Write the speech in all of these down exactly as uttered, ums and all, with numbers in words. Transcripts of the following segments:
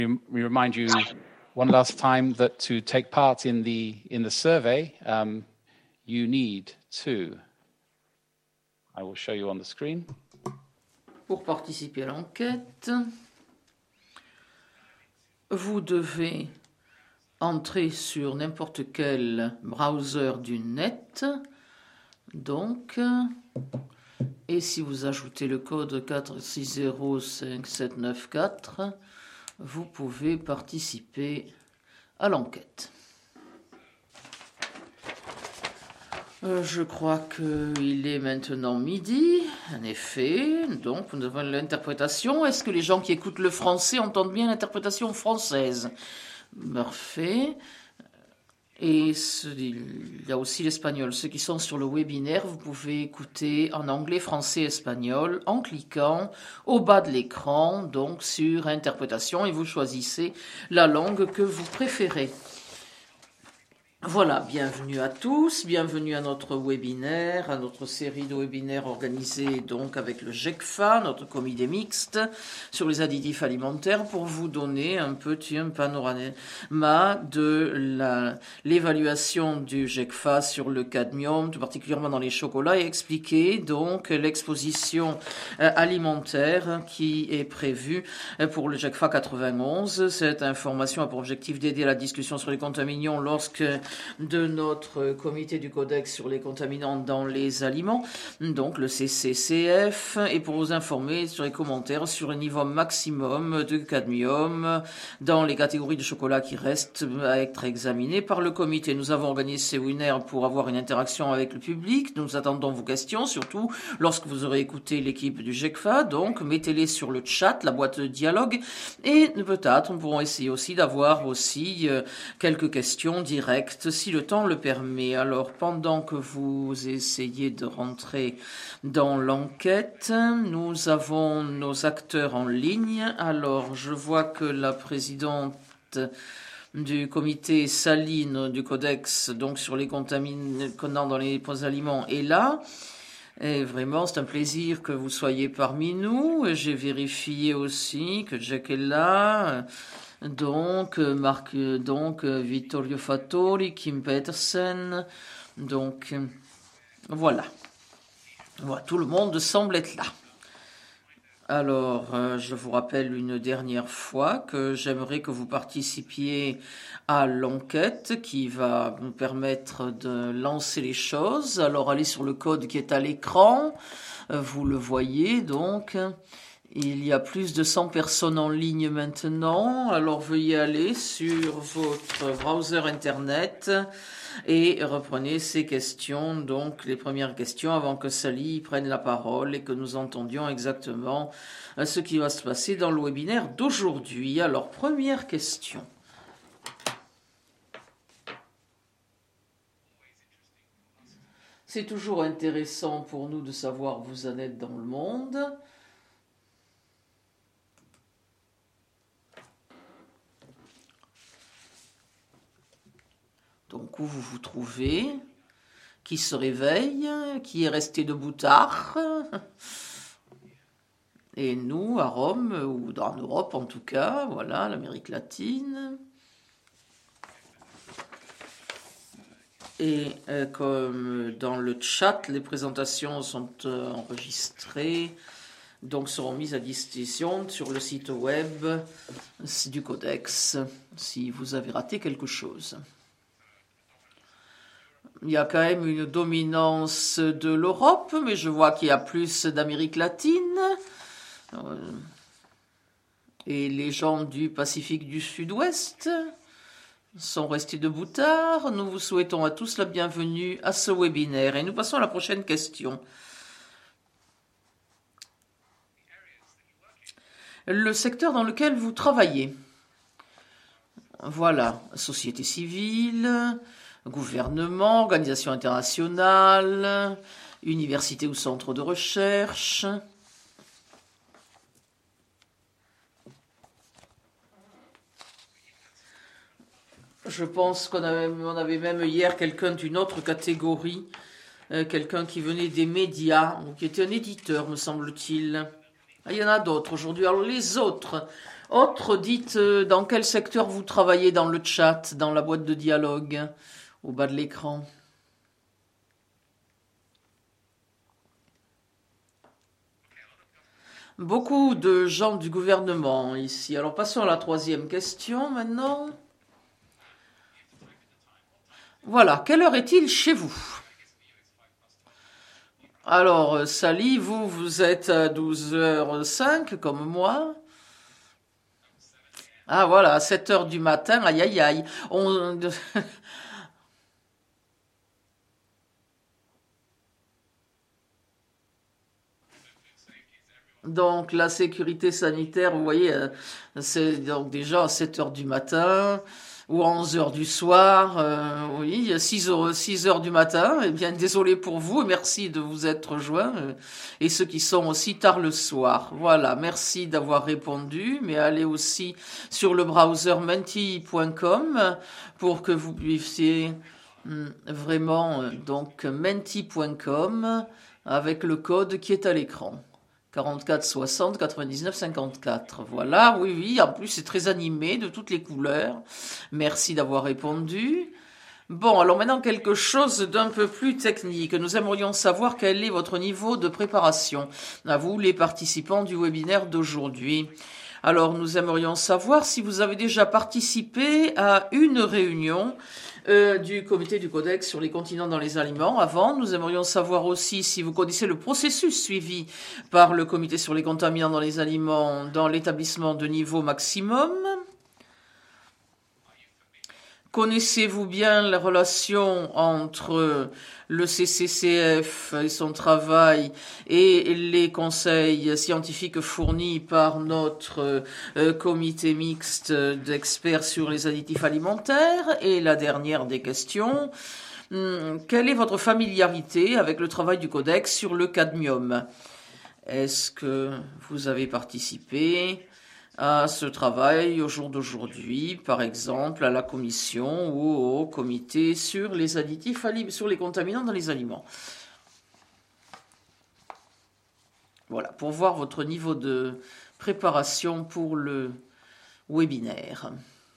We remind you one last time that to take part in the in the survey, um, you need to. I will show you on the screen. Pour participer à l'enquête, vous devez entrer sur n'importe quel browser du net, donc, et si vous ajoutez le code quatre six zéro cinq sept neuf quatre, vous pouvez participer à l'enquête. Euh, je crois qu'il est maintenant midi, en effet, donc nous avons l'interprétation. Est-ce que les gens qui écoutent le français entendent bien l'interprétation française? Parfait. Et ce, il y a aussi l'espagnol. Ceux qui sont sur le webinaire, vous pouvez écouter en anglais, français, espagnol en cliquant au bas de l'écran, donc sur interprétation, et vous choisissez la langue que vous préférez. Voilà, bienvenue à tous, bienvenue à notre webinaire, à notre série de webinaires organisés donc avec le GECFA, notre comité mixte sur les additifs alimentaires, pour vous donner un petit un panorama de la, l'évaluation du GECFA sur le cadmium, tout particulièrement dans les chocolats, et expliquer donc l'exposition euh, alimentaire qui est prévue pour le GECFA quatre-vingt-onze. Cette information a pour objectif d'aider à la discussion sur les contaminants lorsque de notre comité du Codex sur les contaminants dans les aliments, donc le C C C F, et pour vous informer sur les commentaires sur le niveau maximum de cadmium dans les catégories de chocolat qui restent à être examinées par le comité. Nous avons organisé ces webinaires pour avoir une interaction avec le public. Nous attendons vos questions, surtout lorsque vous aurez écouté l'équipe du GECFA, donc mettez-les sur le chat, la boîte de dialogue, et peut-être nous pourrons essayer aussi d'avoir aussi euh, quelques questions directes si le temps le permet. Alors, pendant que vous essayez de rentrer dans l'enquête, nous avons nos acteurs en ligne. Alors, je vois que la présidente du comité saline du Codex, donc sur les contaminants dans les aliments, est là. Et vraiment, c'est un plaisir que vous soyez parmi nous. J'ai vérifié aussi que Jack est là. Donc, Marc, donc, Vittorio Fattori, Kim Petersen, donc, voilà. Voilà, tout le monde semble être là. Alors, euh, je vous rappelle une dernière fois que j'aimerais que vous participiez à l'enquête qui va nous permettre de lancer les choses. Alors, allez sur le code qui est à l'écran. Vous le voyez, donc. Il y a plus de cent personnes en ligne maintenant, alors veuillez aller sur votre browser internet et reprenez ces questions, donc les premières questions, avant que Sally prenne la parole et que nous entendions exactement ce qui va se passer dans le webinaire d'aujourd'hui. Alors, première question. C'est toujours intéressant pour nous de savoir où vous en êtes dans le monde. Donc, où vous vous trouvez? Qui se réveille? Qui est resté debout tard? Et nous, à Rome, ou en Europe en tout cas, voilà, l'Amérique latine. Et euh, comme dans le chat, les présentations sont euh, enregistrées, donc seront mises à disposition sur le site web du Codex, si vous avez raté quelque chose. Il y a quand même une dominance de l'Europe, mais je vois qu'il y a plus d'Amérique latine. Et les gens du Pacifique du Sud-Ouest sont restés debout tard. Nous vous souhaitons à tous la bienvenue à ce webinaire. Et nous passons à la prochaine question. Le secteur dans lequel vous travaillez. Voilà, société civile, gouvernement, organisation internationale, université ou centre de recherche. Je pense qu'on avait, on avait même hier quelqu'un d'une autre catégorie, euh, quelqu'un qui venait des médias, ou qui était un éditeur, me semble-t-il. Ah, il y en a d'autres aujourd'hui. Alors les autres, Autre, dites euh, dans quel secteur vous travaillez dans le chat, dans la boîte de dialogue, au bas de l'écran. Beaucoup de gens du gouvernement ici. Alors passons à la troisième question maintenant. Voilà, quelle heure est-il chez vous? Alors, Sally, vous, vous êtes à douze heures cinq comme moi. Ah voilà, à sept heures du matin, aïe aïe aïe. On... Donc la sécurité sanitaire, vous voyez, euh, c'est donc déjà à sept heures du matin ou à onze heures du soir, euh, oui, six heures, six heures du matin. Eh bien, désolé pour vous et merci de vous être rejoints. euh, Et ceux qui sont aussi tard le soir. Voilà, merci d'avoir répondu, mais allez aussi sur le browser menti point com pour que vous puissiez hum, vraiment, euh, donc menti point com avec le code qui est à l'écran. quarante-quatre soixante quatre-vingt-dix-neuf cinquante-quatre. Voilà, oui, oui, en plus c'est très animé, de toutes les couleurs. Merci d'avoir répondu. Bon, alors maintenant quelque chose d'un peu plus technique. Nous aimerions savoir quel est votre niveau de préparation, à vous les participants du webinaire d'aujourd'hui. Alors nous aimerions savoir si vous avez déjà participé à une réunion Euh, du comité du Codex sur les continents dans les aliments. Avant, nous aimerions savoir aussi si vous connaissez le processus suivi par le comité sur les contaminants dans les aliments dans l'établissement de niveau maximum. Connaissez-vous bien la relation entre le C C C F et son travail et les conseils scientifiques fournis par notre euh, comité mixte d'experts sur les additifs alimentaires? Et la dernière des questions, hum, quelle est votre familiarité avec le travail du Codex sur le cadmium? Est-ce que vous avez participé à ce travail au jour d'aujourd'hui, par exemple à la commission ou au comité sur les additifs, sur les contaminants dans les aliments? Voilà, pour voir votre niveau de préparation pour le webinaire.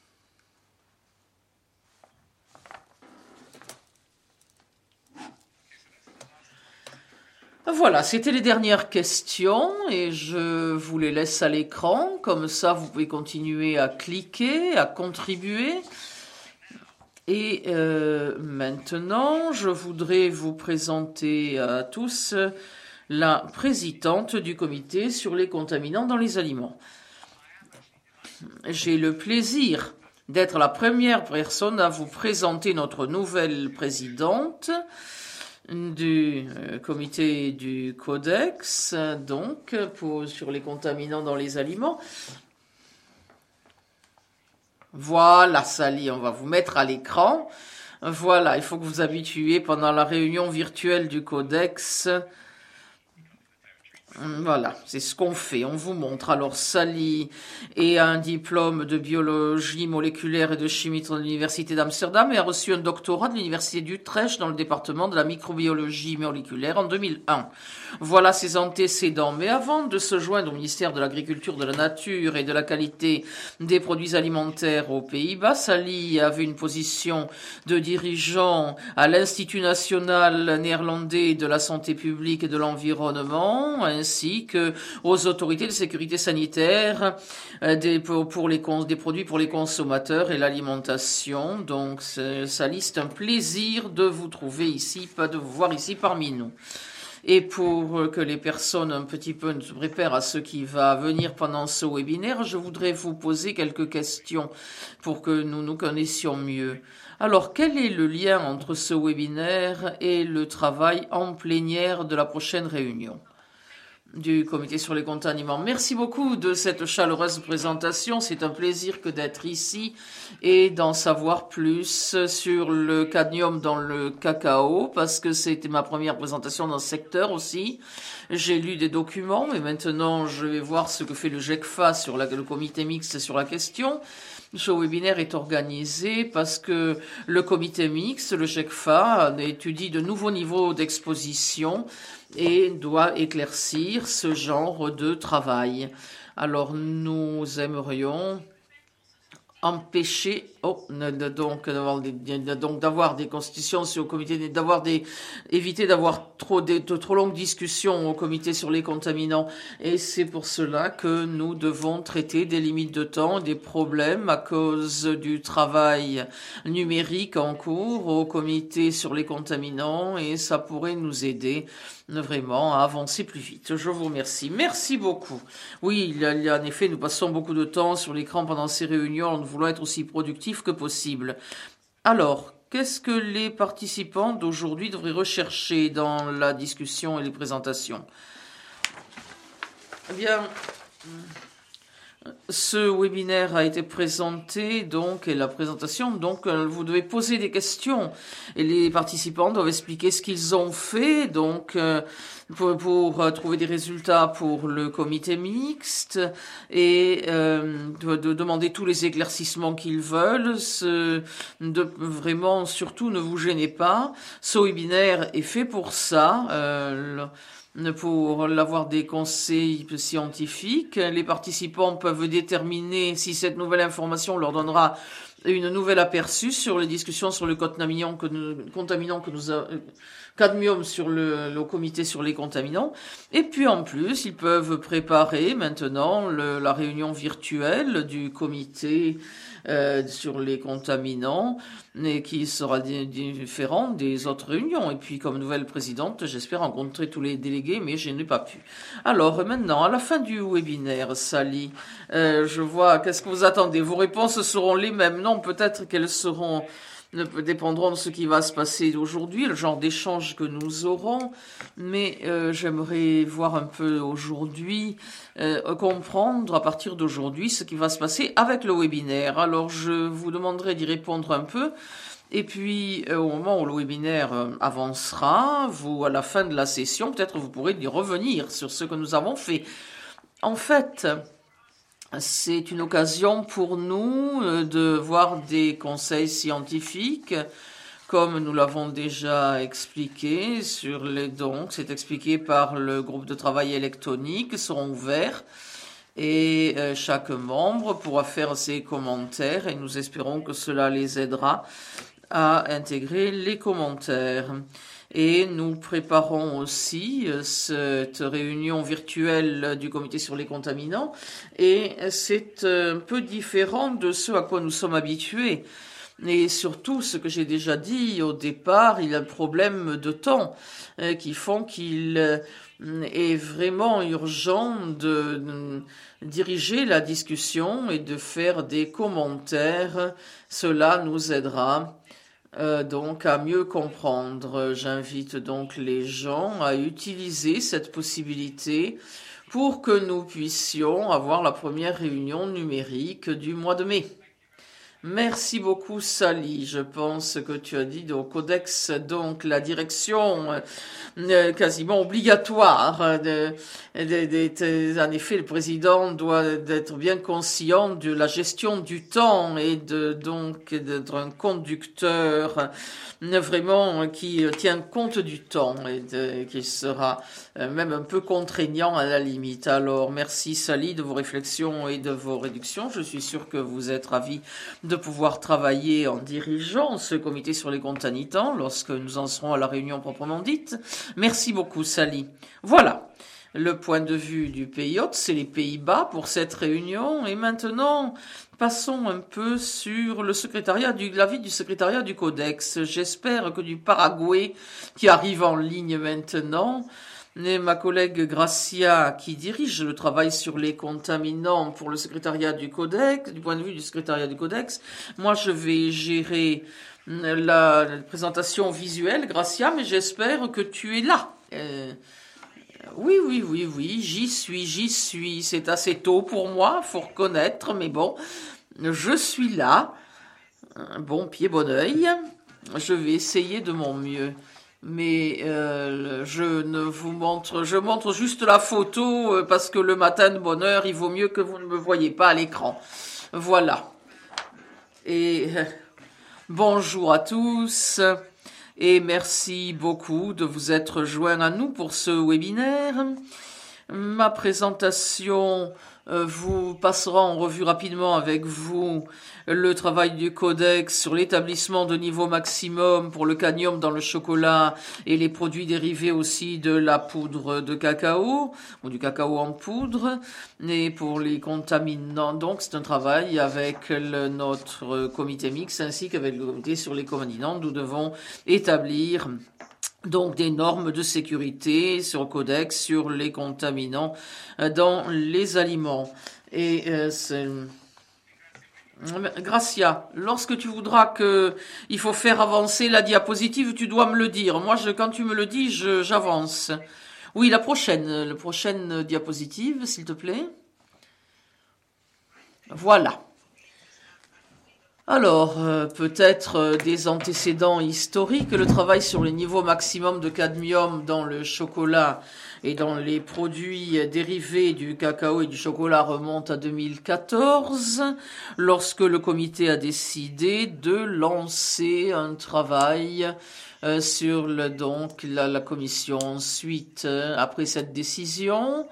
Voilà, c'était les dernières questions et je vous les laisse à l'écran. Comme ça, vous pouvez continuer à cliquer, à contribuer. Et euh, maintenant, je voudrais vous présenter à tous la présidente du comité sur les contaminants dans les aliments. J'ai le plaisir d'être la première personne à vous présenter notre nouvelle présidente du euh, comité du Codex, donc, pour, sur les contaminants dans les aliments. Voilà, Sally, on va vous mettre à l'écran. Voilà, il faut que vous habituiez pendant la réunion virtuelle du Codex. Voilà, c'est ce qu'on fait. On vous montre. Alors, Sally est un diplôme de biologie moléculaire et de chimie de l'Université d'Amsterdam et a reçu un doctorat de l'Université d'Utrecht dans le département de la microbiologie moléculaire en deux mille un. Voilà ses antécédents. Mais avant de se joindre au ministère de l'Agriculture, de la Nature et de la Qualité des produits alimentaires aux Pays-Bas, Sally avait une position de dirigeant à l'Institut national néerlandais de la santé publique et de l'environnement, ainsi que aux autorités de sécurité sanitaire euh, des, pour, pour les, des produits pour les consommateurs et l'alimentation. Donc, Sally, c'est un plaisir de vous trouver ici, pas de vous voir ici parmi nous. Et pour que les personnes un petit peu se préparent à ce qui va venir pendant ce webinaire, je voudrais vous poser quelques questions pour que nous nous connaissions mieux. Alors, quel est le lien entre ce webinaire et le travail en plénière de la prochaine réunion du comité sur les contaminants? Merci beaucoup de cette chaleureuse présentation. C'est un plaisir que d'être ici et d'en savoir plus sur le cadmium dans le cacao, parce que c'était ma première présentation dans ce secteur aussi. J'ai lu des documents et maintenant je vais voir ce que fait le GECFA sur la, le comité mixte sur la question. Ce webinaire est organisé parce que le comité mixte, le GECFA, étudie de nouveaux niveaux d'exposition et doit éclaircir ce genre de travail. Alors, nous aimerions empêcher oh, donc d'avoir des, donc d'avoir des constitutions sur le comité, d'avoir des éviter d'avoir trop des de trop longues discussions au comité sur les contaminants, et c'est pour cela que nous devons traiter des limites de temps, des problèmes à cause du travail numérique en cours au comité sur les contaminants, et ça pourrait nous aider vraiment à avancer plus vite. Je vous remercie. Merci beaucoup. Oui, il y a, il y a, en effet, nous passons beaucoup de temps sur l'écran pendant ces réunions. Nous voulons être aussi productifs que possible. Alors, qu'est-ce que les participants d'aujourd'hui devraient rechercher dans la discussion et les présentations? Eh bien, ce webinaire a été présenté, donc, et la présentation, donc, vous devez poser des questions, et les participants doivent expliquer ce qu'ils ont fait, donc, euh, pour, pour trouver des résultats pour le comité mixte, et euh, de, de demander tous les éclaircissements qu'ils veulent. Ce, de, vraiment, surtout, ne vous gênez pas. Ce webinaire est fait pour ça. Euh, Pour l'avoir des conseils scientifiques, les participants peuvent déterminer si cette nouvelle information leur donnera une nouvelle aperçu sur les discussions sur le contaminant que nous, contaminant que nous a, cadmium sur le, le comité sur les contaminants. Et puis en plus, ils peuvent préparer maintenant le, la réunion virtuelle du comité euh, sur les contaminants, et qui sera di- différent des autres réunions. Et puis, comme nouvelle présidente, j'espère rencontrer tous les délégués, mais je n'ai pas pu. Alors, maintenant, à la fin du webinaire, Sally, euh, je vois, qu'est-ce que vous attendez? Vos réponses seront les mêmes? Non, peut-être qu'elles seront, ne dépendront de ce qui va se passer aujourd'hui, le genre d'échange que nous aurons, mais euh, j'aimerais voir un peu aujourd'hui, euh, comprendre à partir d'aujourd'hui ce qui va se passer avec le webinaire. Alors je vous demanderai d'y répondre un peu, et puis euh, au moment où le webinaire euh, avancera, vous, à la fin de la session, peut-être vous pourrez y revenir sur ce que nous avons fait. En fait, c'est une occasion pour nous de voir des conseils scientifiques, comme nous l'avons déjà expliqué sur les dons. C'est expliqué par le groupe de travail électronique, seront ouverts, et euh, chaque membre pourra faire ses commentaires, et nous espérons que cela les aidera à intégrer les commentaires. Et nous préparons aussi cette réunion virtuelle du comité sur les contaminants, et c'est un peu différent de ce à quoi nous sommes habitués. Et surtout, ce que j'ai déjà dit au départ, il y a un problème de temps euh, qui font qu'il euh, est vraiment urgent de, de diriger la discussion et de faire des commentaires. Cela nous aidera Euh, donc à mieux comprendre. J'invite donc les gens à utiliser cette possibilité pour que nous puissions avoir la première réunion numérique du mois de mai. Merci beaucoup, Sally. Je pense que tu as dit au codex, donc la direction euh, quasiment obligatoire. De, de, de, de, en effet, le président doit être bien conscient de la gestion du temps, et de donc d'être un conducteur euh, vraiment qui tient compte du temps, et de, qui sera euh, même un peu contraignant à la limite. Alors, merci, Sally, de vos réflexions et de vos réductions. Je suis sûr que vous êtes ravis de de pouvoir travailler en dirigeant ce comité sur les contaminants lorsque nous en serons à la réunion proprement dite. Merci beaucoup, Sally. Voilà. Le point de vue du pays hôte, c'est les Pays-Bas pour cette réunion. Et maintenant, passons un peu sur le secrétariat du, l'avis du secrétariat du Codex. J'espère que du Paraguay, qui arrive en ligne maintenant, et ma collègue Gracia, qui dirige le travail sur les contaminants pour le secrétariat du Codex, du point de vue du secrétariat du Codex. Moi, je vais gérer la, la présentation visuelle, Gracia, mais j'espère que tu es là. Euh, oui, oui, oui, oui, j'y suis, j'y suis. C'est assez tôt pour moi, faut reconnaître, mais bon, je suis là. Bon pied, bon œil. Je vais essayer de mon mieux. Mais euh, je ne vous montre, je montre juste la photo euh, parce que le matin de bonne heure, il vaut mieux que vous ne me voyez pas à l'écran. Voilà. Et euh, bonjour à tous, et merci beaucoup de vous être joints à nous pour ce webinaire. Ma présentation Euh, vous passera en revue rapidement avec vous le travail du codex sur l'établissement de niveau maximum pour le cadmium dans le chocolat et les produits dérivés aussi de la poudre de cacao ou du cacao en poudre et pour les contaminants. Donc c'est un travail avec le, notre comité mixte ainsi qu'avec le comité sur les contaminants. Nous devons établir donc des normes de sécurité sur le codex sur les contaminants dans les aliments. Et euh, c'est... Gracia, lorsque tu voudras que il faut faire avancer la diapositive, tu dois me le dire. Moi, je, quand tu me le dis, je, j'avance. Oui, la prochaine, la prochaine diapositive, s'il te plaît. Voilà. Alors, euh, peut-être euh, des antécédents historiques. Le travail sur les niveaux maximum de cadmium dans le chocolat et dans les produits dérivés du cacao et du chocolat remonte à deux mille quatorze, lorsque le comité a décidé de lancer un travail euh, sur le, donc la, la commission. Ensuite, euh, après cette décision,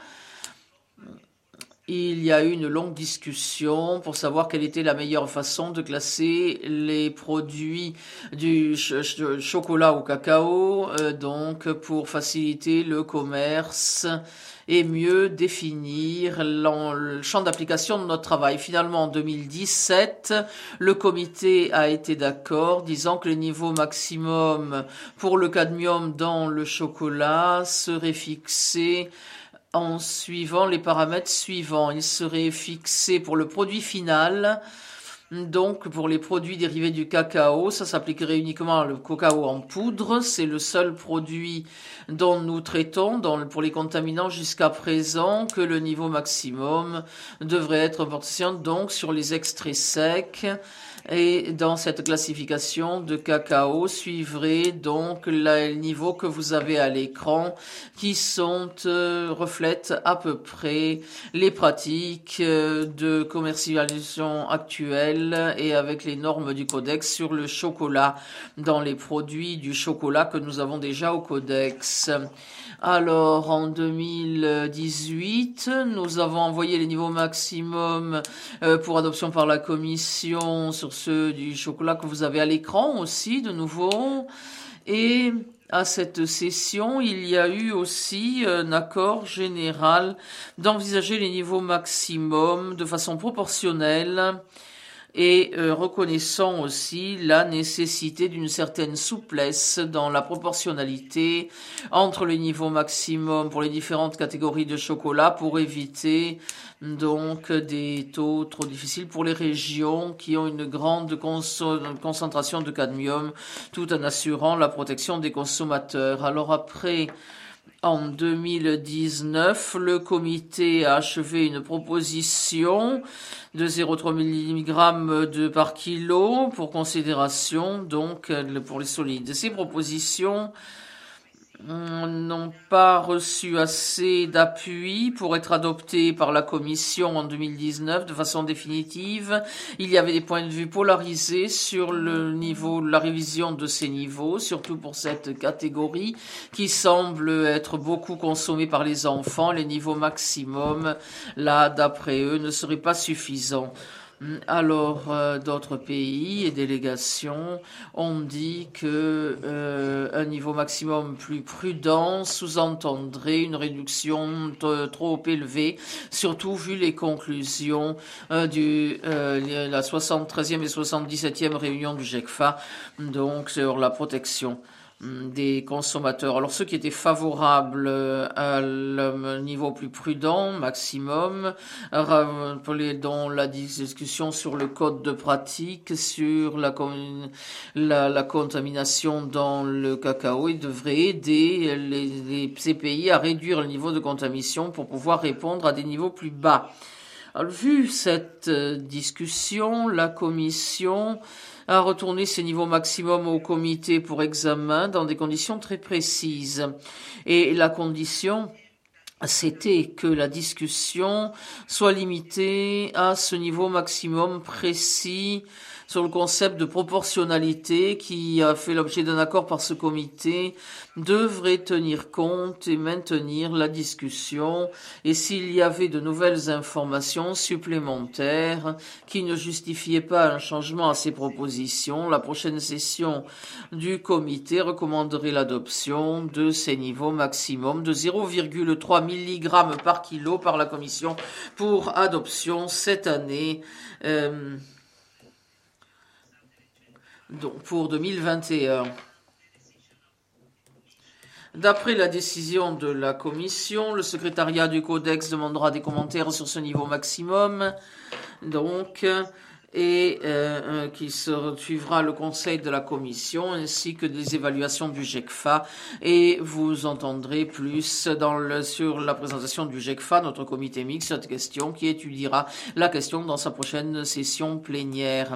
il y a eu une longue discussion pour savoir quelle était la meilleure façon de classer les produits du ch- ch- chocolat au cacao, euh, donc pour faciliter le commerce et mieux définir le champ d'application de notre travail. Finalement, en deux mille dix-sept, le comité a été d'accord, disant que le niveau maximum pour le cadmium dans le chocolat serait fixé en suivant les paramètres suivants. Il serait fixé pour le produit final, donc pour les produits dérivés du cacao, ça s'appliquerait uniquement au cacao en poudre. C'est le seul produit dont nous traitons dans, pour les contaminants jusqu'à présent, que le niveau maximum devrait être porté donc sur les extraits secs. Et dans cette classification de cacao suivrait donc le niveau que vous avez à l'écran, qui sont euh, reflètent à peu près les pratiques euh, de commercialisation actuelles et avec les normes du codex sur le chocolat dans les produits du chocolat que nous avons déjà au codex. Alors, en deux mille dix-huit, nous avons envoyé les niveaux maximum euh, pour adoption par la commission sur ceux du chocolat que vous avez à l'écran aussi, de nouveau. Et à cette session, il y a eu aussi un accord général d'envisager les niveaux maximum de façon proportionnelle et euh, reconnaissant aussi la nécessité d'une certaine souplesse dans la proportionnalité entre les niveaux maximum pour les différentes catégories de chocolat pour éviter donc des taux trop difficiles pour les régions qui ont une grande cons- concentration de cadmium tout en assurant la protection des consommateurs. Alors après, en deux mille dix-neuf, le comité a achevé une proposition de zéro virgule trois milligrammes de par kilo pour considération, donc pour les solides. Ces propositions n'ont pas reçu assez d'appui pour être adoptées par la Commission en deux mille dix-neuf de façon définitive. Il y avait des points de vue polarisés sur le niveau, la révision de ces niveaux, surtout pour cette catégorie qui semble être beaucoup consommée par les enfants. Les niveaux maximum, là, d'après eux, ne seraient pas suffisants. Alors, euh, d'autres pays et délégations ont dit que euh, un niveau maximum plus prudent sous-entendrait une réduction t- trop élevée, surtout vu les conclusions euh, du euh, la soixante-treizième et soixante-dix-septième réunion du G E C F A, donc sur la protection des consommateurs. Alors ceux qui étaient favorables à le niveau plus prudent, maximum, dont la discussion sur le code de pratique, sur la, la, la contamination dans le cacao, il devrait aider les, les, ces pays à réduire le niveau de contamination pour pouvoir répondre à des niveaux plus bas. Alors, vu cette discussion, la Commission a retourné ces niveaux maximum au comité pour examen dans des conditions très précises. Et la condition c'était que la discussion soit limitée à ce niveau maximum précis sur le concept de proportionnalité qui a fait l'objet d'un accord par ce comité, devrait tenir compte et maintenir la discussion, et s'il y avait de nouvelles informations supplémentaires qui ne justifiaient pas un changement à ces propositions, la prochaine session du comité recommanderait l'adoption de ces niveaux maximum de zéro virgule trois milligrammes par kilo par la Commission pour adoption cette année. Euh, Donc pour deux mille vingt et un. D'après la décision de la Commission, le secrétariat du Codex demandera des commentaires sur ce niveau maximum, donc, et euh, qui se suivra le conseil de la Commission ainsi que des évaluations du GECFA, et vous entendrez plus dans le, sur la présentation du GECFA, notre comité mixte, cette question qui étudiera la question dans sa prochaine session plénière.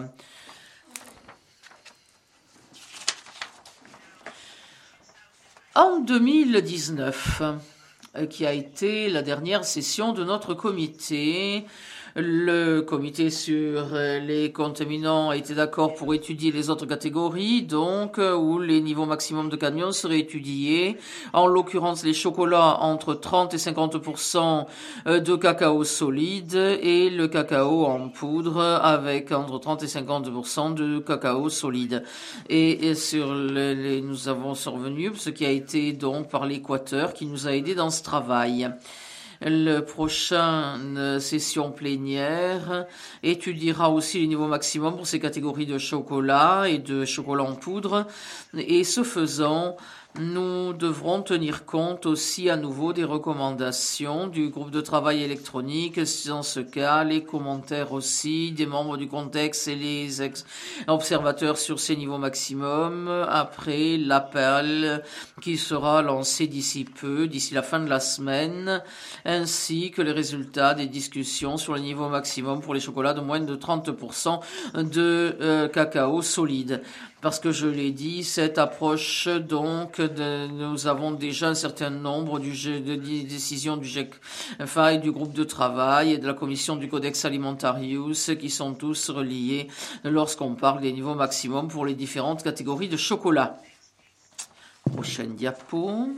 En deux mille dix-neuf, qui a été la dernière session de notre comité, le comité sur les contaminants a été d'accord pour étudier les autres catégories, donc où les niveaux maximum de cadmium seraient étudiés, en l'occurrence les chocolats entre trente et cinquante pour cent de cacao solide et le cacao en poudre avec entre trente et cinquante pour cent de cacao solide. Et, et sur les, les, nous avons survenu ce qui a été donc par l'Équateur qui nous a aidé dans ce travail. La prochaine session plénière étudiera aussi les niveaux maximums pour ces catégories de chocolat et de chocolat en poudre. Et ce faisant, nous devrons tenir compte aussi à nouveau des recommandations du groupe de travail électronique, dans ce cas les commentaires aussi des membres du contexte et les ex observateurs sur ces niveaux maximum, après l'appel qui sera lancé d'ici peu, d'ici la fin de la semaine, ainsi que les résultats des discussions sur le niveau maximum pour les chocolats de moins de trente pour cent de euh, cacao solide. Parce que je l'ai dit, cette approche, donc, de, nous avons déjà un certain nombre du, de décisions du GECFA et du groupe de travail et de la commission du Codex Alimentarius qui sont tous reliés lorsqu'on parle des niveaux maximums pour les différentes catégories de chocolat. Prochaine diapo.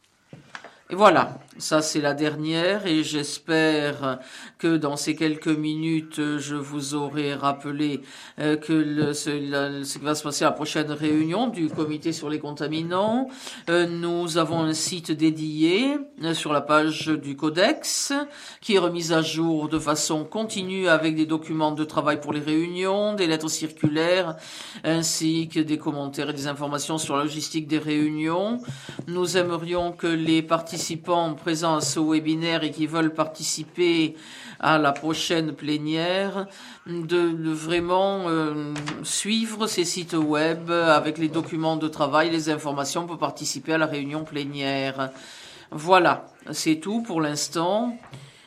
Et voilà, ça c'est la dernière et j'espère que dans ces quelques minutes, je vous aurai rappelé euh, que le, ce, la, ce qui va se passer à la prochaine réunion du comité sur les contaminants. Euh, nous avons un site dédié euh, sur la page du Codex qui est remis à jour de façon continue avec des documents de travail pour les réunions, des lettres circulaires ainsi que des commentaires et des informations sur la logistique des réunions. Nous aimerions que les participants participants présents à ce webinaire et qui veulent participer à la prochaine plénière de, de vraiment euh, suivre ces sites web avec les documents de travail, les informations pour participer à la réunion plénière. Voilà, c'est tout pour l'instant.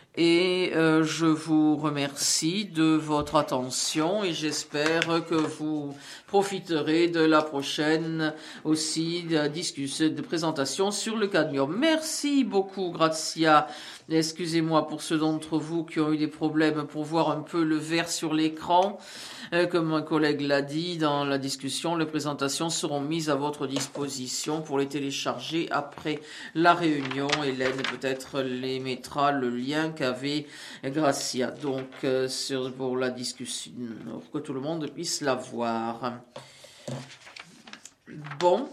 Et euh, je vous remercie de votre attention et j'espère que vous profiterez de la prochaine aussi de discussion, de présentation sur le cadmium. Merci beaucoup, Grazia. Excusez-moi pour ceux d'entre vous qui ont eu des problèmes pour voir un peu le vert sur l'écran. Euh, comme un collègue l'a dit dans la discussion, les présentations seront mises à votre disposition pour les télécharger après la réunion. Hélène peut-être les mettra le lien qu'avait Gracia. Donc, euh, sur, pour la discussion, pour que tout le monde puisse la voir. Bon.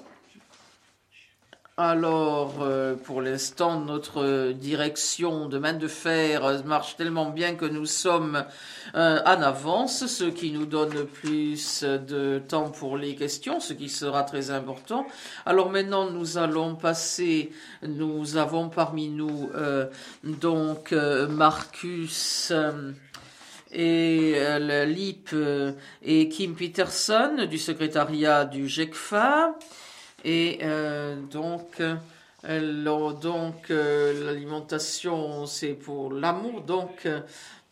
Alors, euh, pour l'instant, notre direction de main de fer marche tellement bien que nous sommes euh, en avance, ce qui nous donne plus de temps pour les questions, ce qui sera très important. Alors maintenant, nous allons passer, nous avons parmi nous euh, donc euh, Marcus... Euh, et euh, Lip euh, et Kim Peterson du secrétariat du GECFA. Et euh, donc, euh, donc euh, l'alimentation, c'est pour l'amour. Donc,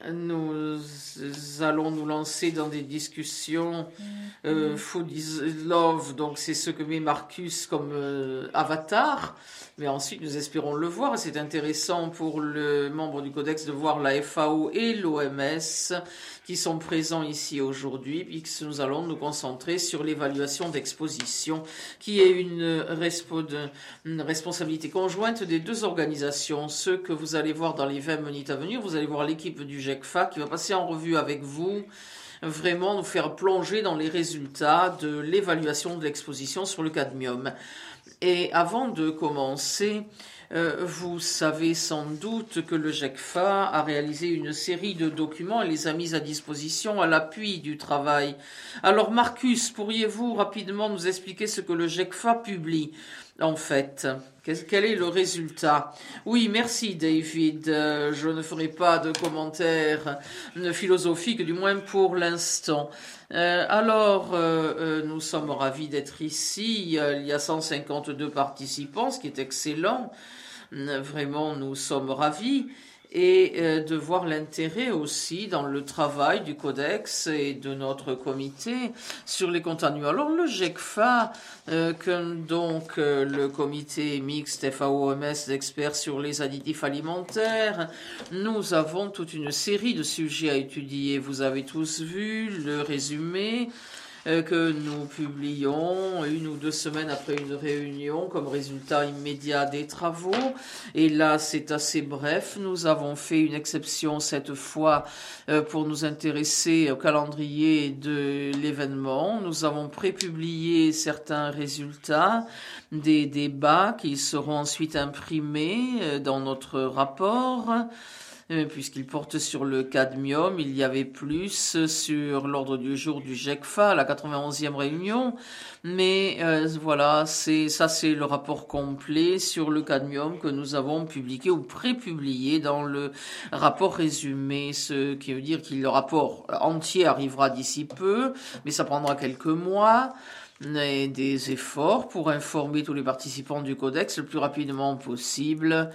Nous allons nous lancer dans des discussions. Euh, Food is Love, donc c'est ce que met Marcus comme euh, avatar. Mais ensuite, nous espérons le voir. C'est intéressant pour le membre du Codex de voir la F A O et l'O M S qui sont présents ici aujourd'hui, puisque nous allons nous concentrer sur l'évaluation d'exposition, qui est une, respo de, une responsabilité conjointe des deux organisations. Ce que vous allez voir dans les vingt minutes à venir, vous allez voir l'équipe du GECFA qui va passer en revue avec vous, vraiment nous faire plonger dans les résultats de l'évaluation de l'exposition sur le cadmium. Et avant de commencer, euh, vous savez sans doute que le GECFA a réalisé une série de documents et les a mis à disposition à l'appui du travail. Alors Marcus, pourriez-vous rapidement nous expliquer ce que le GECFA publie en fait? Quel est le résultat? Oui, merci David. Euh, je ne ferai pas de commentaires philosophiques, du moins pour l'instant. Euh, alors, euh, euh, nous sommes ravis d'être ici. Il y a cent cinquante-deux participants, ce qui est excellent. Vraiment, nous sommes ravis. Et euh, de voir l'intérêt aussi dans le travail du Codex et de notre comité sur les comptes annuels. Alors le GECFA, euh, que, donc euh, le comité mixte F A O M S d'experts sur les additifs alimentaires, nous avons toute une série de sujets à étudier. Vous avez tous vu le résumé que nous publions une ou deux semaines après une réunion comme résultat immédiat des travaux. Et là, c'est assez bref. Nous avons fait une exception cette fois pour nous intéresser au calendrier de l'événement. Nous avons prépublié certains résultats des débats qui seront ensuite imprimés dans notre rapport. Puisqu'il porte sur le cadmium, il y avait plus sur l'ordre du jour du GECFA, à la quatre-vingt-onzième réunion. Mais euh, voilà, c'est ça c'est le rapport complet sur le cadmium que nous avons publié ou prépublié dans le rapport résumé, ce qui veut dire que le rapport entier arrivera d'ici peu, mais ça prendra quelques mois. Et des efforts pour informer tous les participants du Codex le plus rapidement possible,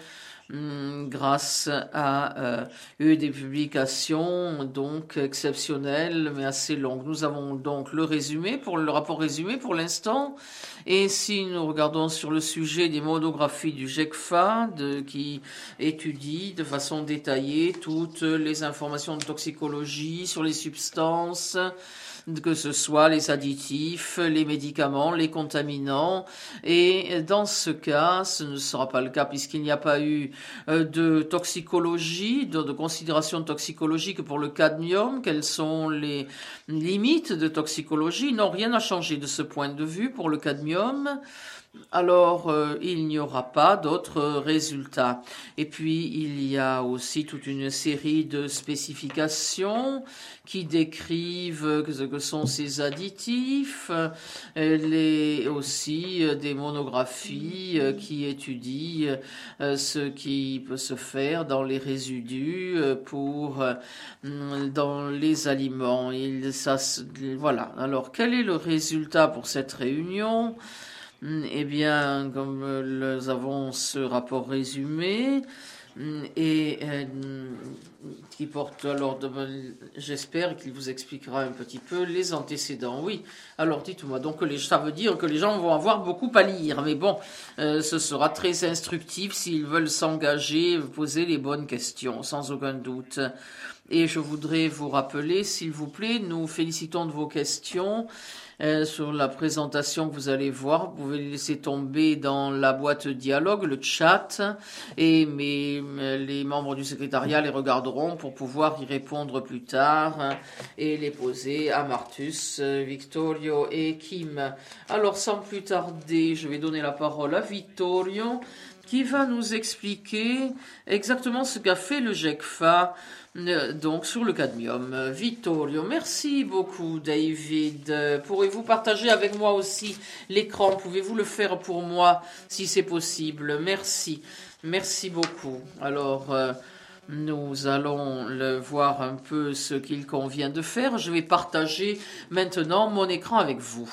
grâce à euh, eu des publications donc exceptionnelles mais assez longues. Nous avons donc le résumé pour le rapport résumé pour l'instant, et si nous regardons sur le sujet des monographies du GECFA de, qui étudie de façon détaillée toutes les informations de toxicologie sur les substances, que ce soit les additifs, les médicaments, les contaminants. Et dans ce cas, ce ne sera pas le cas puisqu'il n'y a pas eu de toxicologie, de, de considération toxicologique pour le cadmium. Quelles sont les limites de toxicologie? Non, rien n'a changé de ce point de vue pour le cadmium. Alors, euh, il n'y aura pas d'autres résultats. Et puis, il y a aussi toute une série de spécifications qui décrivent ce que sont ces additifs, les, aussi des monographies qui étudient ce qui peut se faire dans les résidus pour dans les aliments. Il, ça, voilà. Alors, quel est le résultat pour cette réunion? Eh bien, comme nous avons ce rapport résumé et euh, qui porte alors, de, j'espère qu'il vous expliquera un petit peu les antécédents. Oui, alors dites-moi, donc les, ça veut dire que les gens vont avoir beaucoup à lire, mais bon, euh, ce sera très instructif s'ils veulent s'engager, poser les bonnes questions, sans aucun doute. Et je voudrais vous rappeler, s'il vous plaît, nous félicitons de vos questions. Euh, sur la présentation que vous allez voir, vous pouvez les laisser tomber dans la boîte dialogue, le chat, et mes, les membres du secrétariat les regarderont pour pouvoir y répondre plus tard hein, et les poser à Martus, Victorio et Kim. Alors sans plus tarder, je vais donner la parole à Vittorio qui va nous expliquer exactement ce qu'a fait le GECFA donc sur le cadmium. Vittorio, merci beaucoup David. Pourrez-vous partager avec moi aussi l'écran? Pouvez-vous le faire pour moi si c'est possible? Merci, merci beaucoup. Alors, euh, nous allons le voir un peu ce qu'il convient de faire. Je vais partager maintenant mon écran avec vous.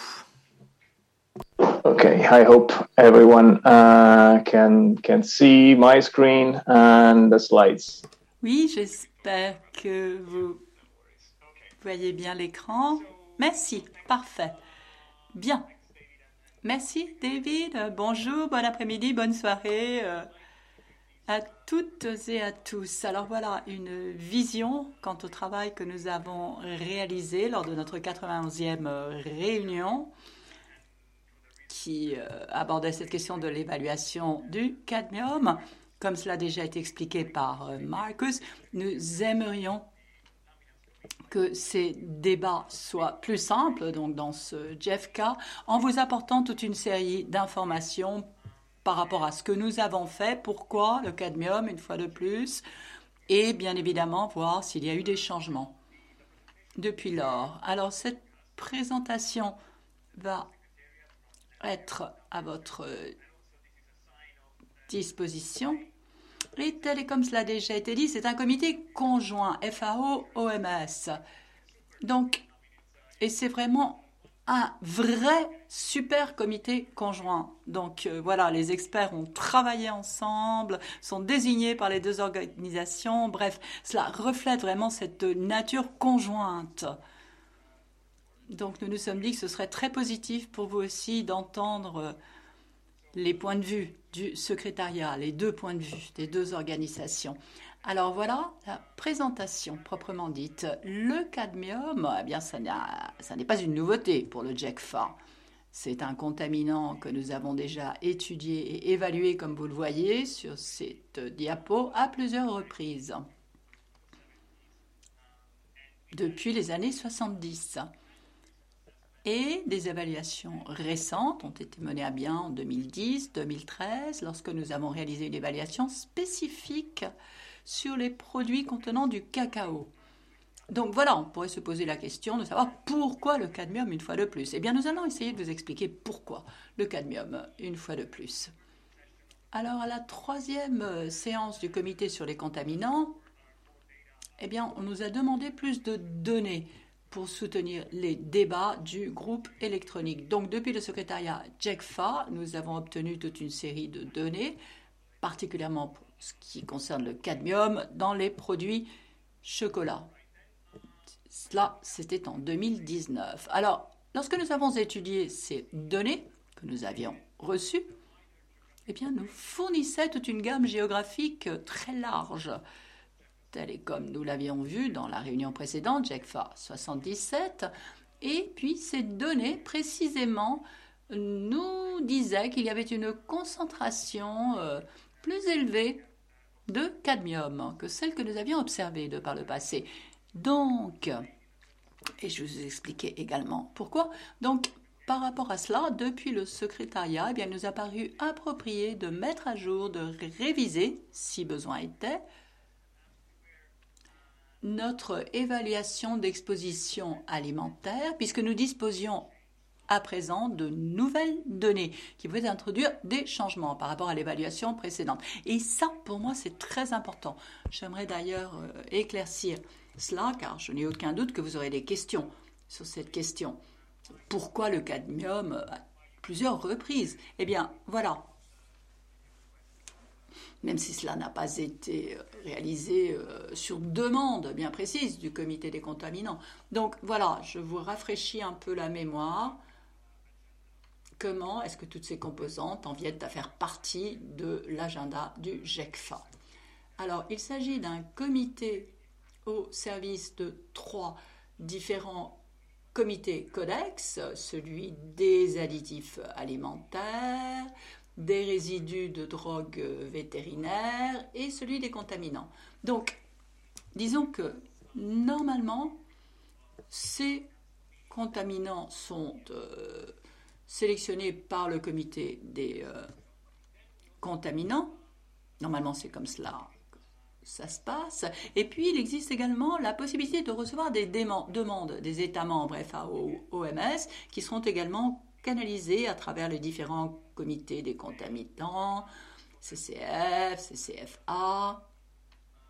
Okay, I hope everyone uh, can can see my screen and the slides. Oui, J'espère que vous voyez bien l'écran. Merci, parfait. Bien. Merci David. Bonjour, bon après-midi, bonne soirée euh, à toutes et à tous. Alors voilà une vision quant au travail que nous avons réalisé lors de notre quatre-vingt-onzième réunion qui euh, abordait cette question de l'évaluation du cadmium. Comme cela a déjà été expliqué par euh, Marcus, nous aimerions que ces débats soient plus simples, donc dans ce J F K, en vous apportant toute une série d'informations par rapport à ce que nous avons fait, pourquoi le cadmium, une fois de plus, et bien évidemment voir s'il y a eu des changements depuis lors. Alors cette présentation va être à votre disposition. Et tel et comme cela a déjà été dit, c'est un comité conjoint F A O O M S. Donc, et c'est vraiment un vrai super comité conjoint. Donc euh, voilà, les experts ont travaillé ensemble, sont désignés par les deux organisations. Bref, cela reflète vraiment cette nature conjointe. Donc nous nous sommes dit que ce serait très positif pour vous aussi d'entendre les points de vue du secrétariat, les deux points de vue des deux organisations. Alors voilà la présentation proprement dite. Le cadmium, eh bien ça, ça n'est pas une nouveauté pour le J E C F A. C'est un contaminant que nous avons déjà étudié et évalué, comme vous le voyez, sur cette diapo à plusieurs reprises. Depuis les années soixante-dix. Et des évaluations récentes ont été menées à bien en deux mille dix, deux mille treize, lorsque nous avons réalisé une évaluation spécifique sur les produits contenant du cacao. Donc voilà, on pourrait se poser la question de savoir pourquoi le cadmium une fois de plus. Eh bien, nous allons essayer de vous expliquer pourquoi le cadmium une fois de plus. Alors, à la troisième séance du comité sur les contaminants, eh bien, on nous a demandé plus de données pour soutenir les débats du groupe électronique. Donc, depuis le secrétariat J E C F A, nous avons obtenu toute une série de données, particulièrement pour ce qui concerne le cadmium dans les produits chocolat. Cela, c'était en deux mille dix-neuf. Alors, lorsque nous avons étudié ces données que nous avions reçues, eh bien, nous fournissaient toute une gamme géographique très large, tel et comme nous l'avions vu dans la réunion précédente, J E C F A soixante-dix-sept, et puis ces données précisément nous disaient qu'il y avait une concentration euh, plus élevée de cadmium que celle que nous avions observée de par le passé. Donc, et je vous expliquais également pourquoi, donc par rapport à cela, depuis le secrétariat, eh bien, il nous a paru approprié de mettre à jour, de réviser, si besoin était, notre évaluation d'exposition alimentaire, puisque nous disposions à présent de nouvelles données qui pouvaient introduire des changements par rapport à l'évaluation précédente. Et ça, pour moi, c'est très important. J'aimerais d'ailleurs euh, éclaircir cela, car je n'ai aucun doute que vous aurez des questions sur cette question. Pourquoi le cadmium à plusieurs reprises? Eh bien, voilà. Même si cela n'a pas été réalisé euh, sur demande bien précise du comité des contaminants. Donc voilà, je vous rafraîchis un peu la mémoire. Comment est-ce que toutes ces composantes en viennent à faire partie de l'agenda du J E C F A? Alors, il s'agit d'un comité au service de trois différents comités codex, celui des additifs alimentaires, des résidus de drogues vétérinaires et celui des contaminants. Donc, disons que normalement, ces contaminants sont euh, sélectionnés par le comité des euh, contaminants. Normalement, c'est comme cela que ça se passe. Et puis, il existe également la possibilité de recevoir des demandes des États membres F A O, O M S qui seront également canalisées à travers les différents comités des contaminants, C C F, C C F A.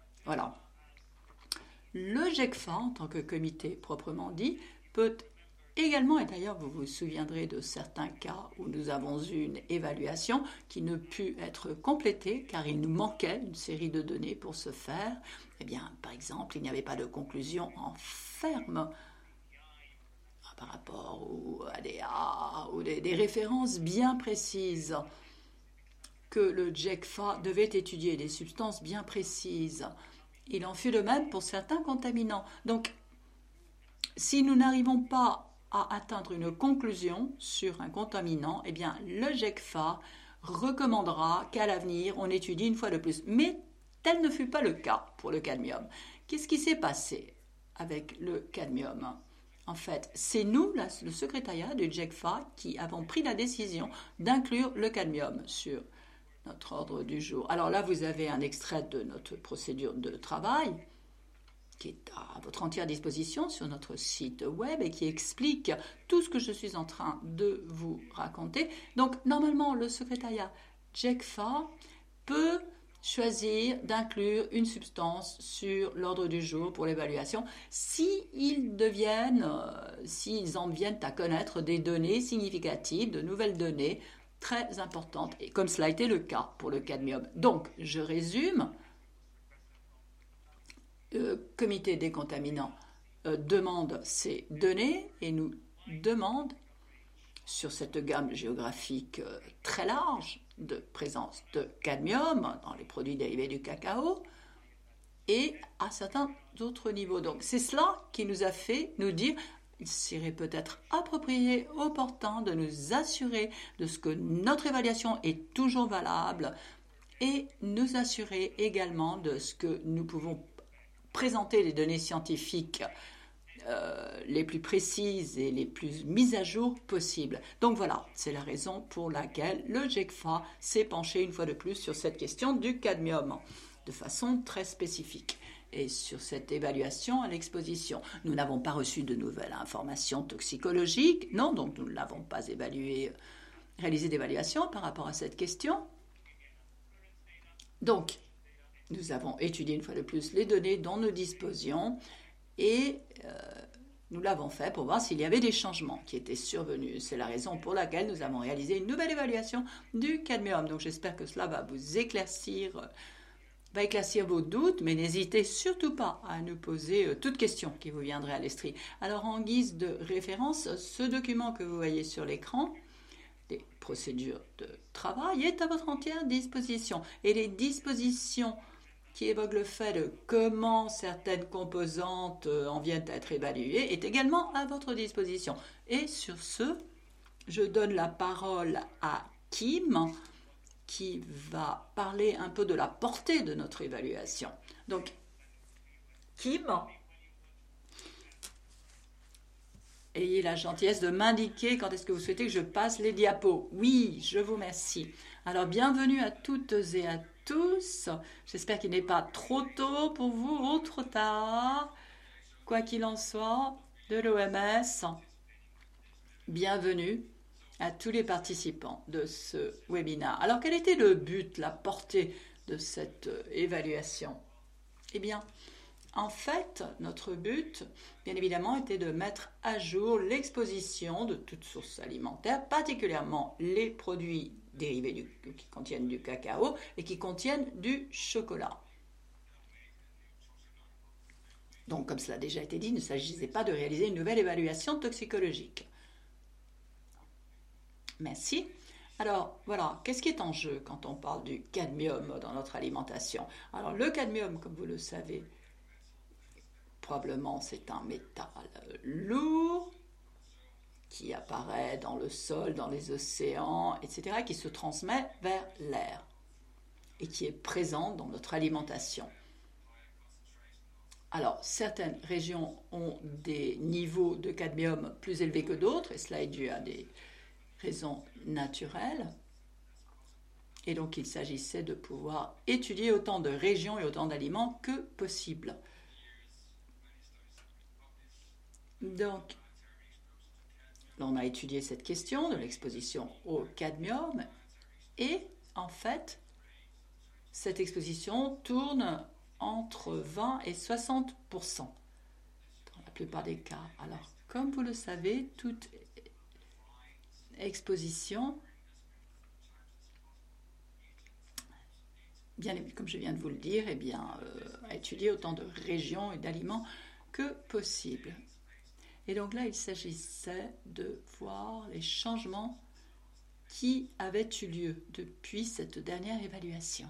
Voilà. Le J E C F A, en tant que comité proprement dit, peut Également, et d'ailleurs vous vous souviendrez de certains cas où nous avons eu une évaluation qui ne put être complétée car il nous manquait une série de données pour ce faire. Eh bien, par exemple, il n'y avait pas de conclusion en ferme par rapport à des, à, ou des, des références bien précises que le J E C F A devait étudier, des substances bien précises. Il en fut de même pour certains contaminants. Donc, si nous n'arrivons pas à atteindre une conclusion sur un contaminant, eh bien, le J E C F A recommandera qu'à l'avenir, on étudie une fois de plus. Mais tel ne fut pas le cas pour le cadmium. Qu'est-ce qui s'est passé avec le cadmium ? En fait, c'est nous, le secrétariat du J E C F A, qui avons pris la décision d'inclure le cadmium sur notre ordre du jour. Alors là, vous avez un extrait de notre procédure de travail qui est à votre entière disposition sur notre site web et qui explique tout ce que je suis en train de vous raconter. Donc, normalement, le secrétariat J E C F A peut choisir d'inclure une substance sur l'ordre du jour pour l'évaluation s'ils deviennent, euh, s'ils en viennent à connaître des données significatives, de nouvelles données très importantes, et comme cela a été le cas pour le cadmium. Donc, je résume. Le comité des contaminants euh, demande ces données et nous demande, sur cette gamme géographique euh, très large de présence de cadmium dans les produits dérivés du cacao et à certains autres niveaux. Donc, c'est cela qui nous a fait nous dire il serait peut-être approprié, opportun de nous assurer de ce que notre évaluation est toujours valable et nous assurer également de ce que nous pouvons présenter les données scientifiques euh, les plus précises et les plus mises à jour possibles. Donc voilà, c'est la raison pour laquelle le J E C F A s'est penché une fois de plus sur cette question du cadmium de façon très spécifique. Et sur cette évaluation à l'exposition, nous n'avons pas reçu de nouvelles informations toxicologiques, non, donc nous ne l'avons pas évalué, réalisé d'évaluation par rapport à cette question. Donc, nous avons étudié une fois de plus les données dont nous disposions et euh, nous l'avons fait pour voir s'il y avait des changements qui étaient survenus. C'est la raison pour laquelle nous avons réalisé une nouvelle évaluation du cadmium. Donc j'espère que cela va vous éclaircir, va éclaircir vos doutes, mais n'hésitez surtout pas à nous poser euh, toute question qui vous viendrait à l'esprit. Alors en guise de référence, ce document que vous voyez sur l'écran, des procédures de travail, est à votre entière disposition. Et les dispositions qui évoque le fait de comment certaines composantes en viennent à être évaluées, est également à votre disposition. Et sur ce, je donne la parole à Kim, qui va parler un peu de la portée de notre évaluation. Donc, Kim, ayez la gentillesse de m'indiquer quand est-ce que vous souhaitez que je passe les diapos. Oui, je vous remercie. Alors, bienvenue à toutes et à tous. tous. J'espère qu'il n'est pas trop tôt pour vous ou trop tard. Quoi qu'il en soit, de l'O M S, bienvenue à tous les participants de ce webinaire. Alors, quel était le but, la portée de cette évaluation? Eh bien, en fait, notre but, bien évidemment, était de mettre à jour l'exposition de toutes sources alimentaires, particulièrement les produits dérivés du, qui contiennent du cacao et qui contiennent du chocolat. Donc, comme cela a déjà été dit, il ne s'agissait pas de réaliser une nouvelle évaluation toxicologique. Merci. Alors, voilà, qu'est-ce qui est en jeu quand on parle du cadmium dans notre alimentation? Alors, le cadmium, comme vous le savez, probablement c'est un métal lourd qui apparaît dans le sol, dans les océans, et cetera, qui se transmet vers l'air et qui est présent dans notre alimentation. Alors, certaines régions ont des niveaux de cadmium plus élevés que d'autres, et cela est dû à des raisons naturelles. Et donc, il s'agissait de pouvoir étudier autant de régions et autant d'aliments que possible. Donc, on a étudié cette question de l'exposition au cadmium et, en fait, cette exposition tourne entre vingt et soixante pour cent dans la plupart des cas. Alors, Comme vous le savez, toute exposition, bien, comme je viens de vous le dire, eh bien, euh, a étudié autant de régions et d'aliments que possible. Et donc là, il s'agissait de voir les changements qui avaient eu lieu depuis cette dernière évaluation.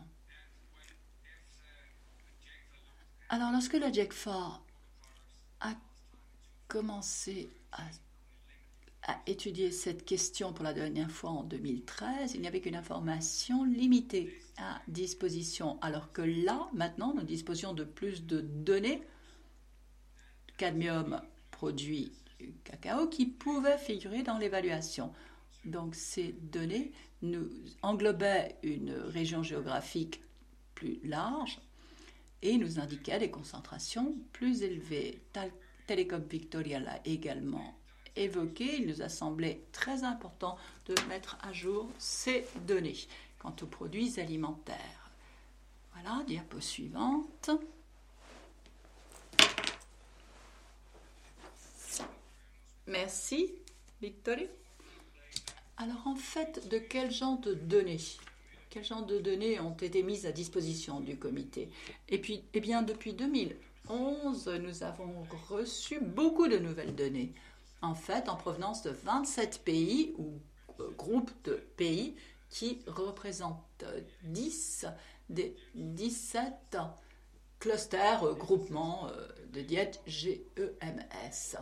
Alors, lorsque la JECFA a commencé à, à étudier cette question pour la dernière fois en deux mille treize, il n'y avait qu'une information limitée à disposition, alors que là, maintenant, nous disposions de plus de données, cadmium produit du cacao, qui pouvaient figurer dans l'évaluation. Donc, ces données nous englobaient une région géographique plus large et nous indiquaient des concentrations plus élevées. Telecom Victoria l'a également évoqué. Il nous a semblé très important de mettre à jour ces données quant aux produits alimentaires. Voilà, diapo suivante. Merci, Victoria. Alors, en fait, de quel genre de données Quel genre de données ont été mises à disposition du comité? Et puis, eh bien, depuis deux mille onze, nous avons reçu beaucoup de nouvelles données. En fait, en provenance de vingt-sept pays ou euh, groupes de pays qui représentent dix des dix-sept clusters, euh, groupements euh, de diète G E M S.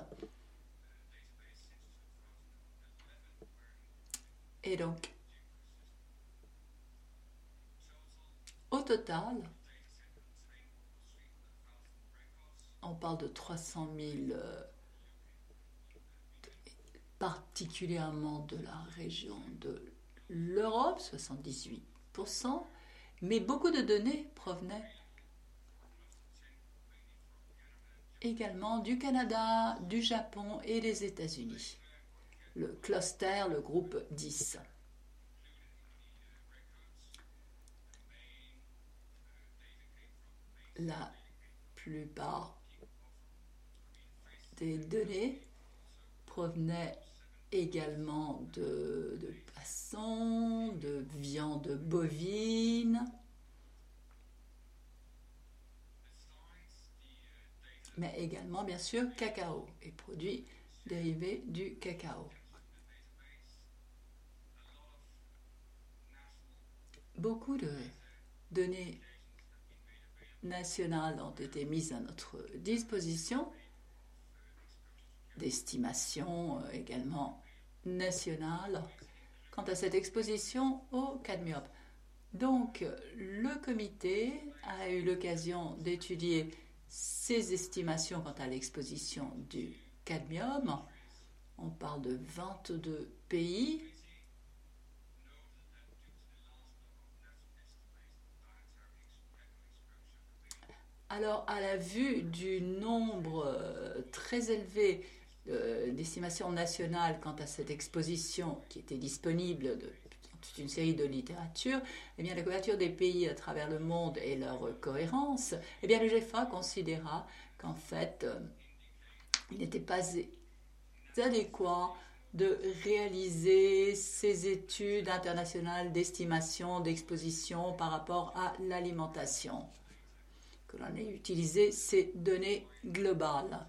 Et donc, au total, on parle de trois cent mille, euh, particulièrement de la région de l'Europe, soixante-dix-huit pour cent, mais beaucoup de données provenaient également du Canada, du Japon et des États-Unis. Le cluster, le groupe dix. La plupart des données provenaient également de, de poissons, de viande bovine, mais également, bien sûr, cacao et produits dérivés du cacao. Beaucoup de données nationales ont été mises à notre disposition, d'estimations également nationales quant à cette exposition au cadmium. Donc, le comité a eu l'occasion d'étudier ces estimations quant à l'exposition du cadmium. On parle de vingt-deux pays. Alors, à la vue du nombre euh, très élevé euh, d'estimations nationales quant à cette exposition qui était disponible de toute une série de littératures, eh bien, la couverture des pays à travers le monde et leur cohérence, eh bien, le G F A considéra qu'en fait, euh, il n'était pas adéquat de réaliser ces études internationales d'estimation, d'exposition par rapport à l'alimentation, que l'on ait utilisé ces données globales,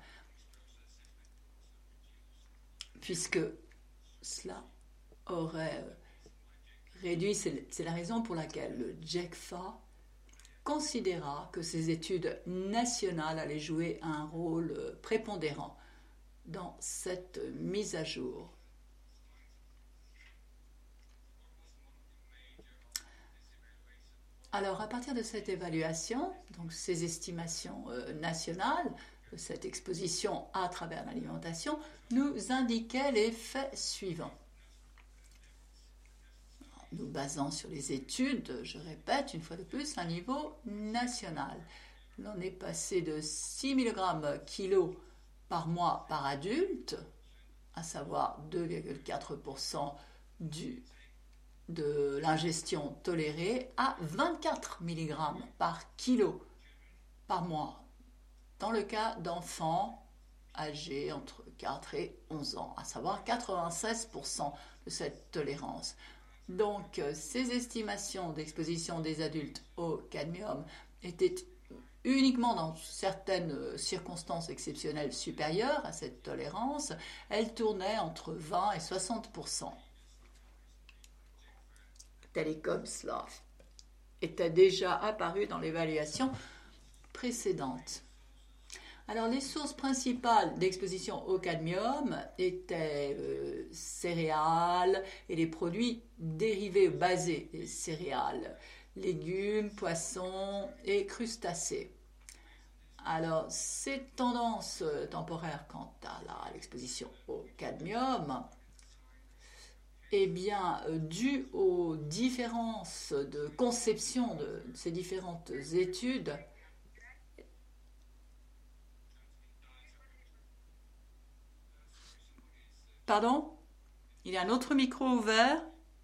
puisque cela aurait réduit, c'est la raison pour laquelle le J E C F A considéra que ces études nationales allaient jouer un rôle prépondérant dans cette mise à jour. Alors, à partir de cette évaluation, donc ces estimations euh, nationales, de cette exposition à travers l'alimentation, nous indiquaient les faits suivants. Nous basant sur les études, je répète une fois de plus, à un niveau national. L'on est passé de six milligrammes kilo par mois par adulte, à savoir deux virgule quatre pour cent du de l'ingestion tolérée, à vingt-quatre milligrammes par kilo par mois, dans le cas d'enfants âgés entre quatre et onze ans, à savoir quatre-vingt-seize pour cent de cette tolérance. Donc, ces estimations d'exposition des adultes au cadmium étaient uniquement dans certaines circonstances exceptionnelles supérieures à cette tolérance. Elles tournaient entre vingt et soixante pour cent. Télécom cela était déjà apparu dans l'évaluation précédente. Alors, les sources principales d'exposition au cadmium étaient euh, céréales et les produits dérivés basés des céréales, légumes, poissons et crustacés. Alors, ces tendances temporaires quant à l'exposition au cadmium, eh bien, dues aux différences de conception de ces différentes études, Pardon? Il y a un autre micro ouvert.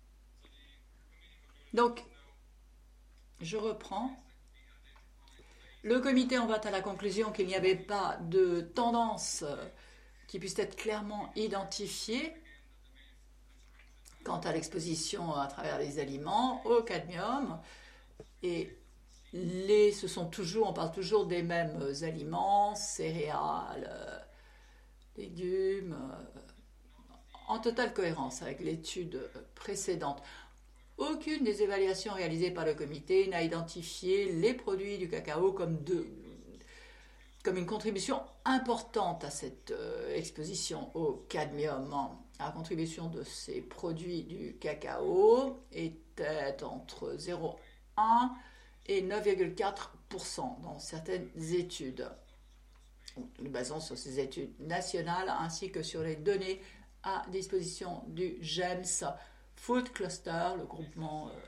Donc, je reprends. Le comité en va à la conclusion qu'il n'y avait pas de tendance qui puisse être clairement identifiée quant à l'exposition à travers les aliments au cadmium. Et les, ce sont toujours, on parle toujours des mêmes aliments, céréales, légumes, en totale cohérence avec l'étude précédente. Aucune des évaluations réalisées par le comité n'a identifié les produits du cacao comme, de, comme une contribution importante à cette euh, exposition au cadmium. La contribution de ces produits du cacao était entre zéro virgule un et neuf virgule quatre pour cent dans certaines études. Nous basons sur ces études nationales ainsi que sur les données à disposition du G E M S Food Cluster, le groupement euh,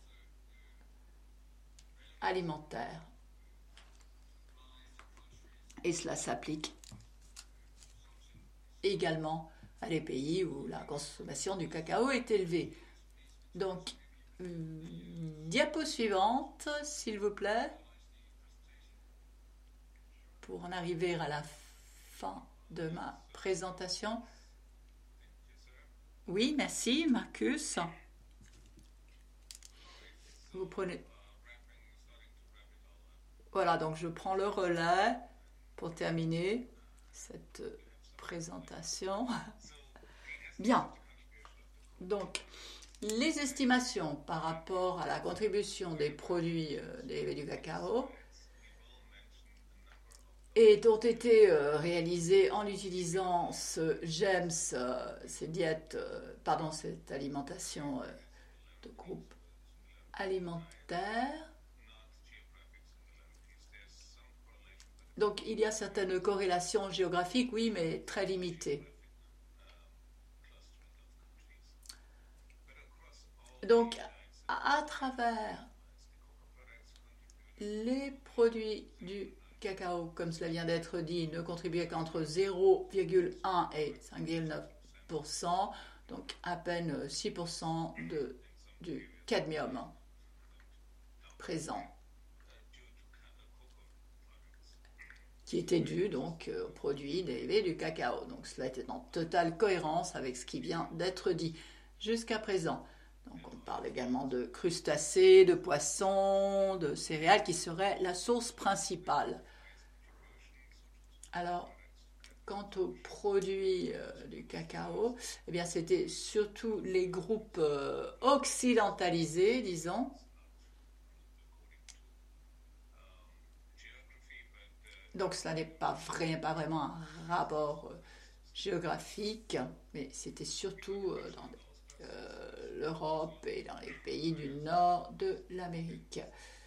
alimentaire. Et cela s'applique également à des pays où la consommation du cacao est élevée. Donc, euh, diapo suivante, s'il vous plaît, pour en arriver à la fin de ma présentation. Oui, merci, Marcus. Vous prenez... Voilà, donc je prends le relais pour terminer cette présentation. Bien. Donc, les estimations par rapport à la contribution des produits euh, dérivés du cacao et ont été euh, réalisées en utilisant ce G E M S, euh, ces diètes, euh, pardon, cette alimentation euh, de groupe alimentaire. Donc, il y a certaines corrélations géographiques, oui, mais très limitées. Donc, à, à travers les produits du cacao, comme cela vient d'être dit, ne contribuaient qu'entre zéro virgule un et cinq virgule neuf pour cent, donc à peine six pour cent de, du cadmium présent, qui était dû donc aux produits dérivés du cacao. Donc cela était en totale cohérence avec ce qui vient d'être dit jusqu'à présent. Donc on parle également de crustacés, de poissons, de céréales qui seraient la source principale. Alors, quant aux produits euh, du cacao, eh bien c'était surtout les groupes euh, occidentalisés, disons. Donc cela n'est pas, vrai, pas vraiment un rapport euh, géographique, mais c'était surtout euh, dans euh, l'Europe et dans les pays du nord de l'Amérique.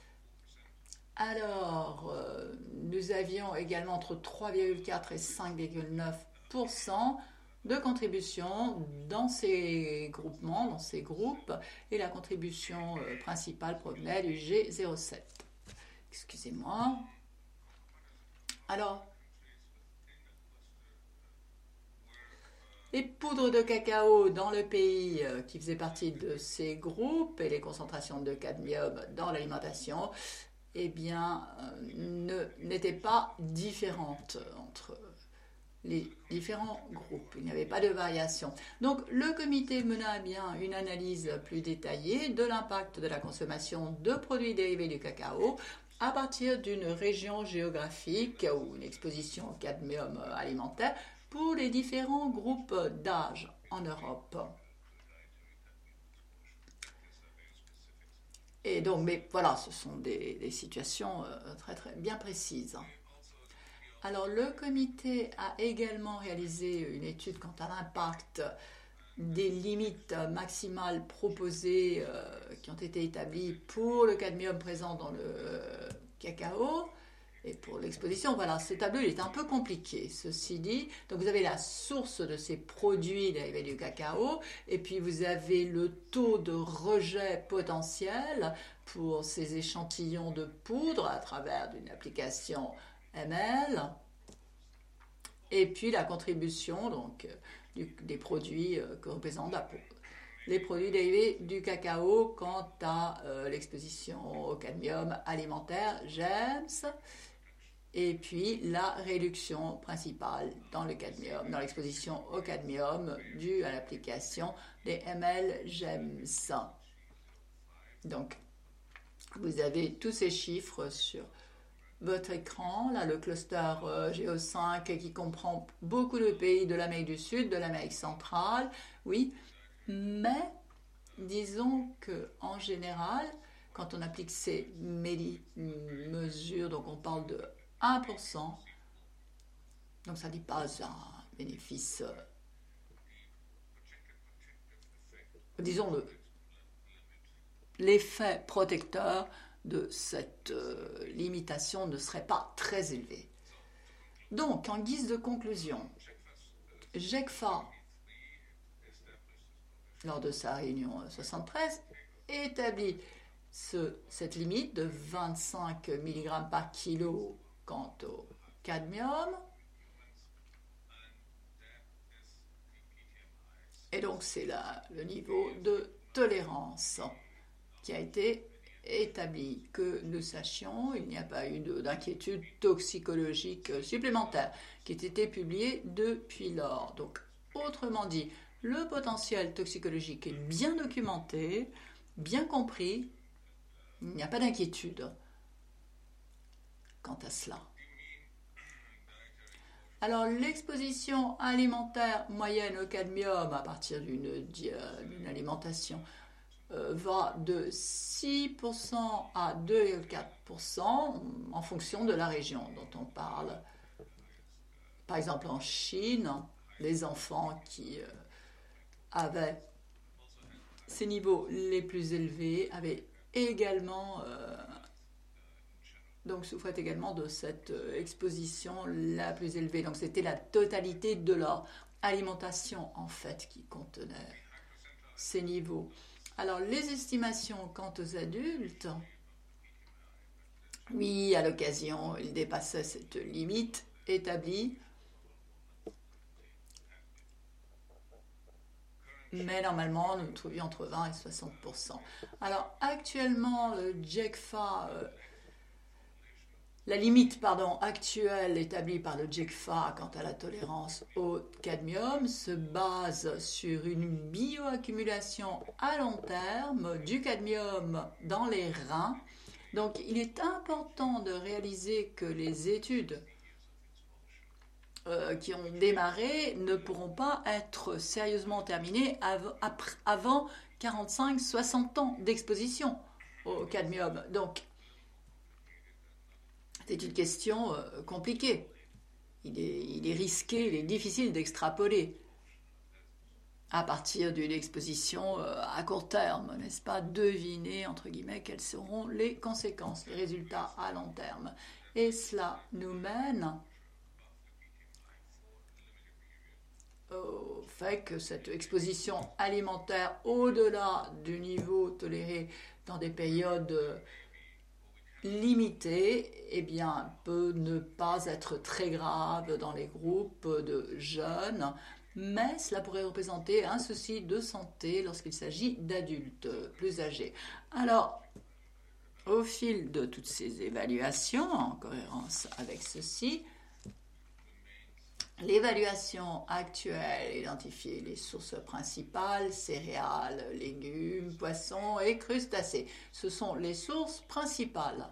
Alors, euh, nous avions également entre trois virgule quatre et cinq virgule neuf pour cent de contribution dans ces groupements, dans ces groupes, et la contribution euh, principale provenait du G zéro sept. Excusez-moi. Alors, les poudres de cacao dans le pays euh, qui faisait partie de ces groupes et les concentrations de cadmium dans l'alimentation, eh bien, euh, ne, n'étaient pas différentes entre les différents groupes. Il n'y avait pas de variation. Donc, le comité mena bien une analyse plus détaillée de l'impact de la consommation de produits dérivés du cacao à partir d'une région géographique ou une exposition au cadmium alimentaire pour les différents groupes d'âge en Europe. Et donc, mais voilà, ce sont des, des situations euh, très, très bien précises. Alors, le comité a également réalisé une étude quant à l'impact des limites maximales proposées euh, qui ont été établies pour le cadmium présent dans le euh, cacao et pour l'exposition. Voilà, ce tableau il est un peu compliqué. Ceci dit, donc vous avez la source de ces produits dérivés du cacao et puis vous avez le taux de rejet potentiel pour ces échantillons de poudre à travers une application M L et puis la contribution donc du, des produits euh, que représente la poudre. Les produits dérivés du cacao quant à euh, l'exposition au cadmium alimentaire, G E M S, et puis la réduction principale dans le cadmium, dans l'exposition au cadmium due à l'application des M L G E M S. Donc, vous avez tous ces chiffres sur votre écran, là le cluster euh, G E O cinq qui comprend beaucoup de pays de l'Amérique du Sud, de l'Amérique centrale, oui, mais disons qu'en général, quand on applique ces mesures, donc on parle de un pour cent, donc ça n'est pas un bénéfice, euh, disons le, l'effet protecteur de cette euh, limitation ne serait pas très élevé. Donc, en guise de conclusion, GECFA, lors de sa réunion soixante-treize, établit ce, cette limite de vingt-cinq milligrammes par kilo quant au cadmium. Et donc, c'est là le niveau de tolérance qui a été établi. Que nous sachions, il n'y a pas eu d'inquiétude toxicologique supplémentaire qui ait été publiée depuis lors. Donc, autrement dit, le potentiel toxicologique est bien documenté, bien compris, il n'y a pas d'inquiétude quant à cela. Alors, l'exposition alimentaire moyenne au cadmium à partir d'une, d'une alimentation euh, va de six pour cent à deux virgule quatre pour cent en fonction de la région dont on parle. Par exemple, en Chine, les enfants qui euh, avaient ces niveaux les plus élevés avaient également... Euh, donc souffraient également de cette exposition la plus élevée. Donc c'était la totalité de leur alimentation en fait qui contenait ces niveaux. Alors les estimations quant aux adultes, oui, à l'occasion, ils dépassaient cette limite établie, mais normalement nous nous trouvions entre vingt et soixante pour cent. Alors actuellement, le GECFA... Euh, La limite pardon, actuelle établie par le GECFA quant à la tolérance au cadmium se base sur une bioaccumulation à long terme du cadmium dans les reins. Donc il est important de réaliser que les études euh, qui ont démarré ne pourront pas être sérieusement terminées av- avant quarante-cinq à soixante ans d'exposition au cadmium. Donc c'est une question euh, compliquée. Il est, il est risqué, il est difficile d'extrapoler à partir d'une exposition euh, à court terme, n'est-ce pas, deviner, entre guillemets, quelles seront les conséquences, les résultats à long terme. Et cela nous mène au fait que cette exposition alimentaire au-delà du niveau toléré dans des périodes euh, limité, eh bien, peut ne pas être très grave dans les groupes de jeunes, mais cela pourrait représenter un souci de santé lorsqu'il s'agit d'adultes plus âgés. Alors, au fil de toutes ces évaluations, en cohérence avec ceci, L'évaluation actuelle identifie les sources principales, céréales, légumes, poissons et crustacés. Ce sont les sources principales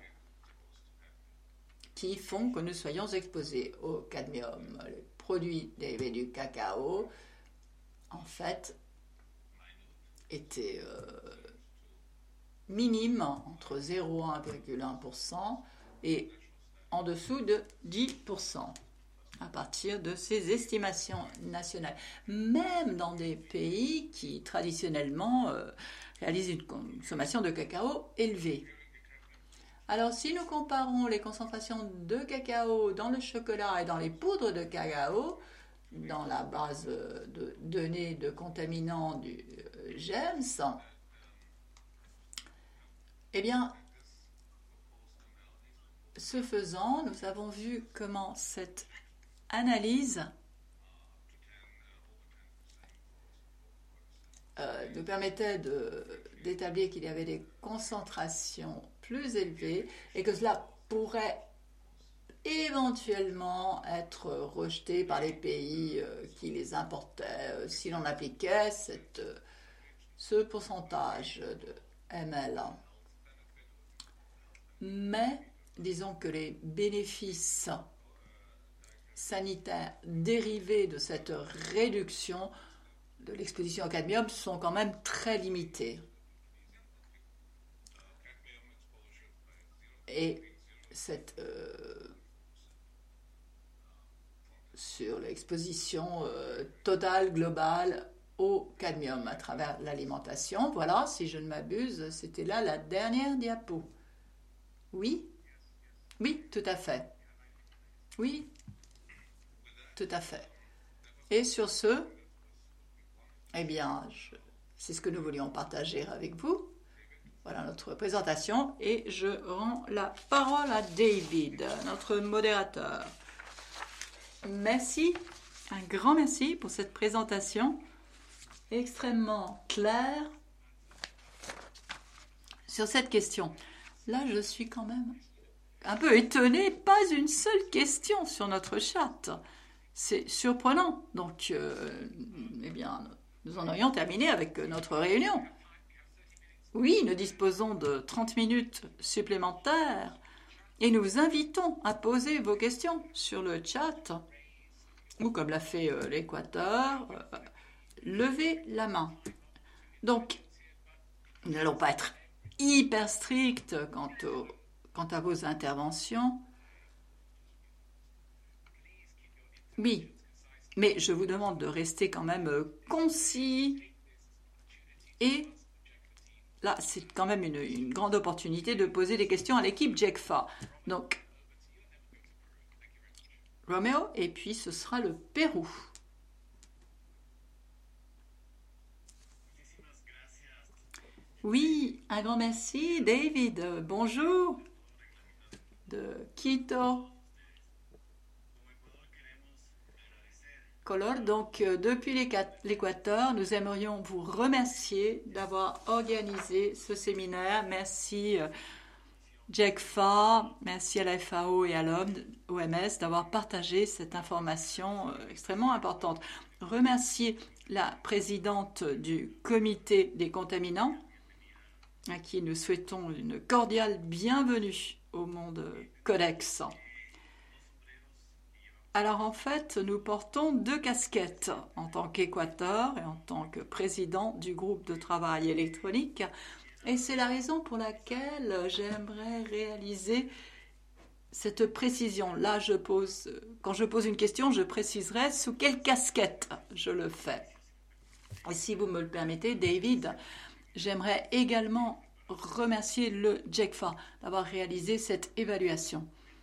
qui font que nous soyons exposés au cadmium. Les produits dérivés du cacao, en fait, étaient euh, minimes, entre zéro virgule un virgule un pour cent et en dessous de dix pour cent. À partir de ces estimations nationales, même dans des pays qui traditionnellement euh, réalisent une consommation de cacao élevée. Alors si nous comparons les concentrations de cacao dans le chocolat et dans les poudres de cacao, dans la base de données de contaminants du G E M S, eh bien, ce faisant, nous avons vu comment cette analyse euh, nous permettait de, d'établir qu'il y avait des concentrations plus élevées et que cela pourrait éventuellement être rejeté par les pays euh, qui les importaient euh, si l'on appliquait cette, euh, ce pourcentage de M L. Mais disons que les bénéfices sanitaires dérivés de cette réduction de l'exposition au cadmium sont quand même très limités. Et cette, euh, sur l'exposition euh, totale, globale au cadmium à travers l'alimentation. Voilà, si je ne m'abuse, c'était là la dernière diapo. Oui? Oui, tout à fait. Oui, tout à fait. Et sur ce, eh bien, je, c'est ce que nous voulions partager avec vous. Voilà notre présentation et je rends la parole à David, notre modérateur. Merci, un grand merci pour cette présentation extrêmement claire sur cette question. Là, je suis quand même un peu étonnée, pas une seule question sur notre chat. C'est surprenant. Donc, euh, eh bien, nous en aurions terminé avec notre réunion. Oui, nous disposons de trente minutes supplémentaires et nous vous invitons à poser vos questions sur le chat ou, comme l'a fait euh, l'Équateur, euh, levez la main. Donc, nous n'allons pas être hyper stricts quant, au, quant à vos interventions. Oui, mais je vous demande de rester quand même concis et là, c'est quand même une, une grande opportunité de poser des questions à l'équipe J E C F A. Donc, Roméo, et puis ce sera le Pérou. Oui, un grand merci, David. Bonjour, de Quito. Color. Donc, euh, depuis l'Équateur, nous aimerions vous remercier d'avoir organisé ce séminaire. Merci euh, J E C F A, merci à la F A O et à l'O M S d'avoir partagé cette information euh, extrêmement importante. Remercier la présidente du comité des contaminants, à qui nous souhaitons une cordiale bienvenue au monde Codex. Alors en fait, nous portons deux casquettes en tant qu'Équateur et en tant que président du groupe de travail électronique. Et c'est la raison pour laquelle j'aimerais réaliser cette précision. Là, je pose, quand je pose une question, je préciserai sous quelle casquette je le fais. Et si vous me le permettez, David, j'aimerais également remercier le J E C F A d'avoir réalisé cette évaluation.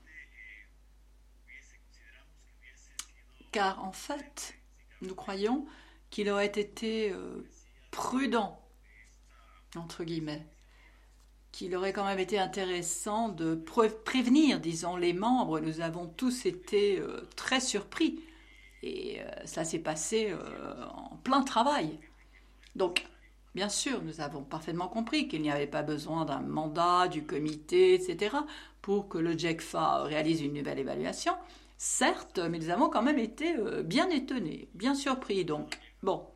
Car en fait, nous croyons qu'il aurait été euh, prudent, entre guillemets, qu'il aurait quand même été intéressant de pré- prévenir, disons, les membres. Nous avons tous été euh, très surpris et euh, ça s'est passé euh, en plein travail. Donc, bien sûr, nous avons parfaitement compris qu'il n'y avait pas besoin d'un mandat du comité, et cetera, pour que le J E C F A réalise une nouvelle évaluation. certes, mais nous avons quand même été euh, bien étonnés, bien surpris. Donc, bon,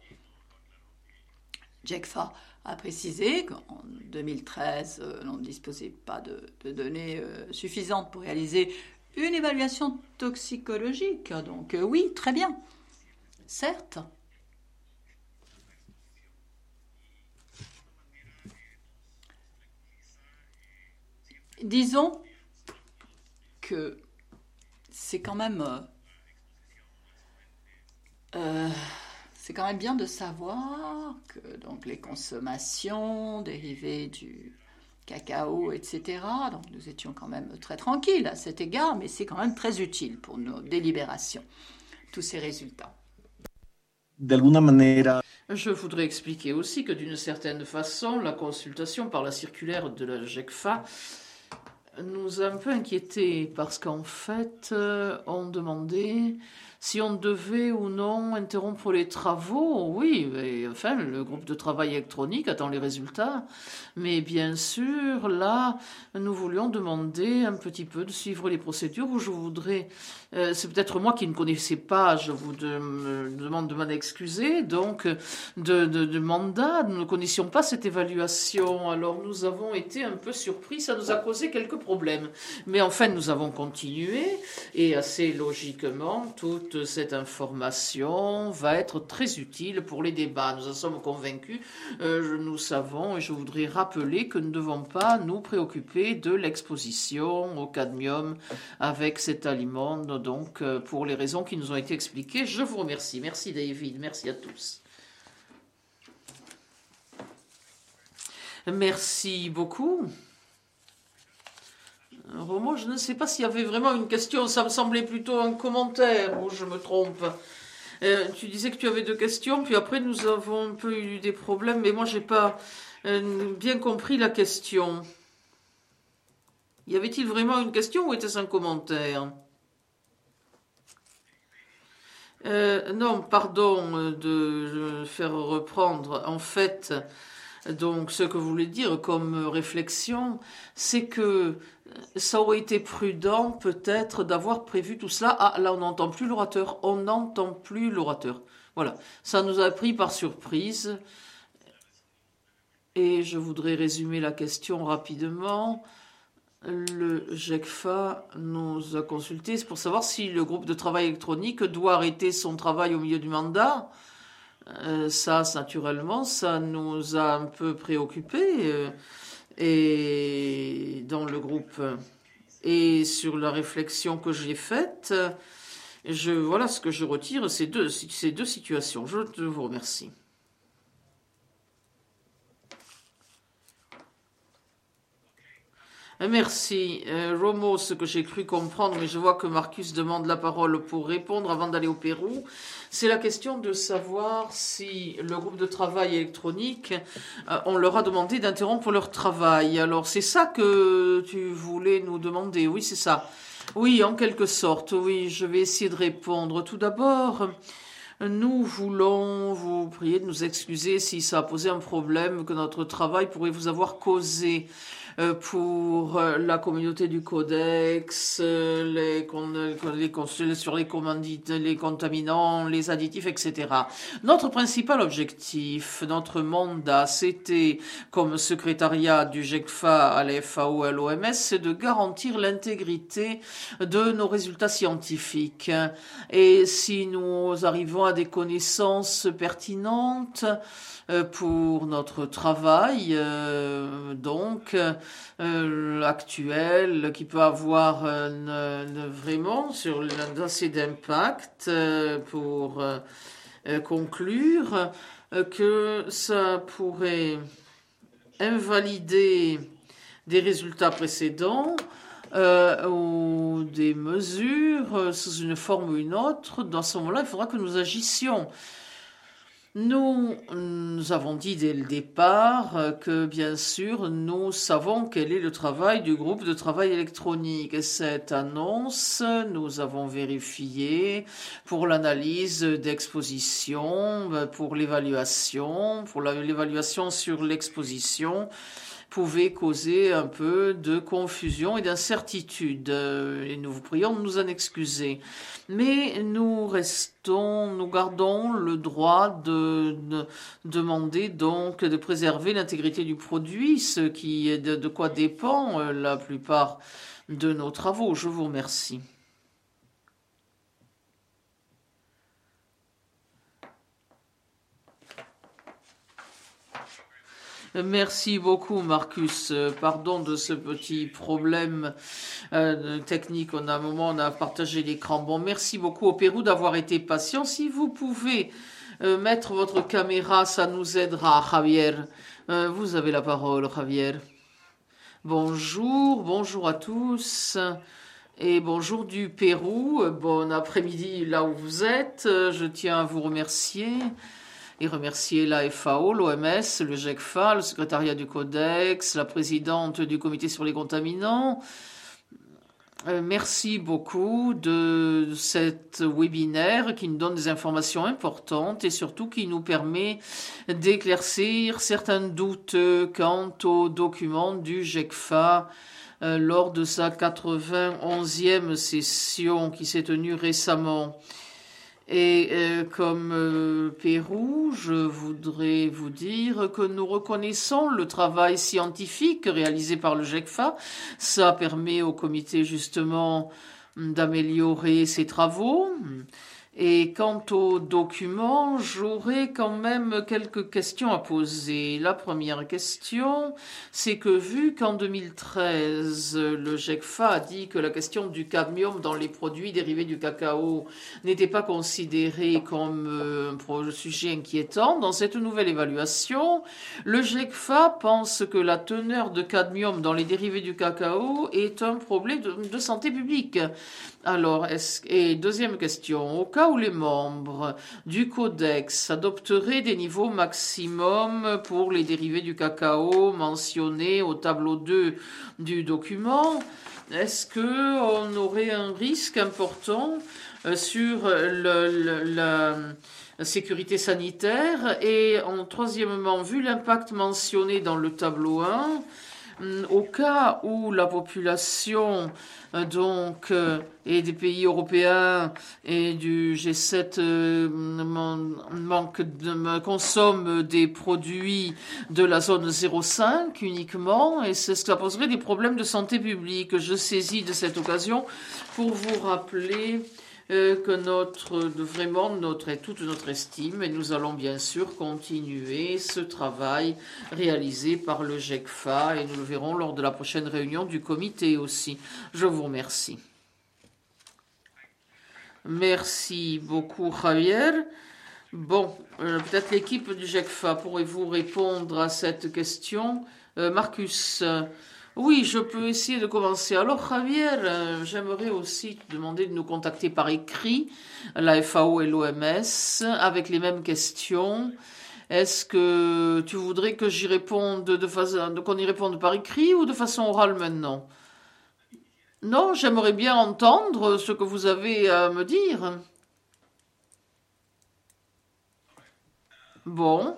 JECFA a précisé qu'en deux mille treize, euh, on ne disposait pas de, de données euh, suffisantes pour réaliser une évaluation toxicologique. Donc, euh, oui, très bien, certes. Disons que c'est quand même euh, euh, c'est quand même bien de savoir que donc les consommations dérivées du cacao, et cetera. Donc nous étions quand même très tranquilles à cet égard, mais c'est quand même très utile pour nos délibérations, tous ces résultats. d'alguna manera. Je voudrais expliquer aussi que d'une certaine façon, la consultation par la circulaire de la JECFA nous a un peu inquiétés parce qu'en fait, euh, on demandait si on devait ou non interrompre les travaux. Oui, mais, enfin, le groupe de travail électronique attend les résultats. Mais bien sûr, là, nous voulions demander un petit peu de suivre les procédures où je voudrais... Euh, c'est peut-être moi qui ne connaissais pas, je vous de, me demande de m'en excuser, donc de, de, de mandat, nous ne connaissions pas cette évaluation, alors nous avons été un peu surpris, ça nous a causé quelques problèmes. Mais enfin, nous avons continué, et assez logiquement, toute cette information va être très utile pour les débats. Nous en sommes convaincus, euh, nous savons, et je voudrais rappeler que nous ne devons pas nous préoccuper de l'exposition au cadmium avec cet aliment, donc euh, pour les raisons qui nous ont été expliquées. Je vous remercie. Merci David, merci à tous. Merci beaucoup. Romo, je ne sais pas s'il y avait vraiment une question, ça me semblait plutôt un commentaire, ou je me trompe. Euh, tu disais que tu avais deux questions, puis après nous avons un peu eu des problèmes, mais moi j'ai pas euh, bien compris la question. Y avait-il vraiment une question ou était-ce un commentaire ? Euh, non, pardon de faire reprendre. En fait, donc ce que vous voulez dire comme réflexion, c'est que ça aurait été prudent peut-être d'avoir prévu tout cela. Ah, là on n'entend plus l'orateur, on n'entend plus l'orateur. Voilà, ça nous a pris par surprise. Et je voudrais résumer la question rapidement. Le JECFA nous a consulté pour savoir si le groupe de travail électronique doit arrêter son travail au milieu du mandat. Euh, ça, naturellement, ça nous a un peu préoccupés euh, et dans le groupe. Et sur la réflexion que j'ai faite, je, voilà ce que je retire, ces deux, ces deux situations. Je te vous remercie. Merci. Euh, Romo, ce que j'ai cru comprendre, mais je vois que Marcus demande la parole pour répondre avant d'aller au Pérou, c'est la question de savoir si le groupe de travail électronique, euh, on leur a demandé d'interrompre leur travail. Alors, c'est ça que tu voulais nous demander. Oui, c'est ça. Oui, en quelque sorte. Oui, je vais essayer de répondre. Tout d'abord, nous voulons vous prier de nous excuser si ça a posé un problème que notre travail pourrait vous avoir causé. Pour la communauté du codex, les, les, sur les commandites, les contaminants, les additifs, et cetera. Notre principal objectif, notre mandat, c'était, comme secrétariat du JECFA à la F A O et à l'O M S, c'est de garantir l'intégrité de nos résultats scientifiques. Et si nous arrivons à des connaissances pertinentes pour notre travail, euh, donc euh, actuel, qui peut avoir une, une, vraiment sur assez d'impact euh, pour euh, conclure euh, que ça pourrait invalider des résultats précédents euh, ou des mesures sous une forme ou une autre. Dans ce moment-là, il faudra que nous agissions. Nous, nous avons dit dès le départ que, bien sûr, nous savons quel est le travail du groupe de travail électronique. Et cette annonce, nous avons vérifié pour l'analyse d'exposition, pour l'évaluation, pour l'évaluation sur l'exposition. pouvait causer un peu de confusion et d'incertitude. Et nous vous prions de nous en excuser. Mais nous restons, nous gardons le droit de, de demander donc de préserver l'intégrité du produit, ce qui est de, de quoi dépend la plupart de nos travaux. Je vous remercie. Merci beaucoup, Marcus. Pardon de ce petit problème euh, technique. On a un moment, on a partagé l'écran. Bon, merci beaucoup au Pérou d'avoir été patient. Si vous pouvez euh, mettre votre caméra, ça nous aidera, Javier. Euh, vous avez la parole, Javier. Bonjour, bonjour à tous. Et bonjour du Pérou. Bon après-midi là où vous êtes. Je tiens à vous remercier. Et remercier la F A O, l'O M S, le GECFA, le secrétariat du Codex, la présidente du comité sur les contaminants. Euh, merci beaucoup de cet webinaire qui nous donne des informations importantes et surtout qui nous permet d'éclaircir certains doutes quant aux documents du GECFA euh, lors de sa quatre-vingt-onzième session qui s'est tenue récemment. Et euh, comme euh, Pérou, je voudrais vous dire que nous reconnaissons le travail scientifique réalisé par le GECFA. Ça permet au comité justement d'améliorer ses travaux. Et quant aux documents, j'aurais quand même quelques questions à poser. La première question, c'est que vu qu'en deux mille treize, le GECFA a dit que la question du cadmium dans les produits dérivés du cacao n'était pas considérée comme un sujet inquiétant, dans cette nouvelle évaluation, le GECFA pense que la teneur de cadmium dans les dérivés du cacao est un problème de, de santé publique. Alors, est-ce, et deuxième question, au cas où les membres du Codex adopteraient des niveaux maximum pour les dérivés du cacao mentionnés au tableau deux du document, est-ce qu'on aurait un risque important sur le, le, la sécurité sanitaire? Et en troisièmement, vu l'impact mentionné dans le tableau un, au cas où la population donc euh, et des pays européens et du G sept euh, manque de, consomme des produits de la zone zéro cinq uniquement, et c'est ce que ça poserait des problèmes de santé publique. Je saisis de cette occasion pour vous rappeler euh, que notre vraiment notre toute notre estime, et nous allons bien sûr continuer ce travail réalisé par le GECFA, et nous le verrons lors de la prochaine réunion du comité aussi. Je vous remercie. Merci beaucoup, Javier. Bon, euh, peut-être l'équipe du GECFA, pourrez-vous répondre à cette question? euh, Marcus, euh, oui, je peux essayer de commencer. Alors, Javier, euh, j'aimerais aussi te demander de nous contacter par écrit, la F A O et l'O M S, avec les mêmes questions. Est-ce que tu voudrais que j'y réponde de façon, qu'on y réponde par écrit ou de façon orale maintenant? Non, j'aimerais bien entendre ce que vous avez à me dire. Bon.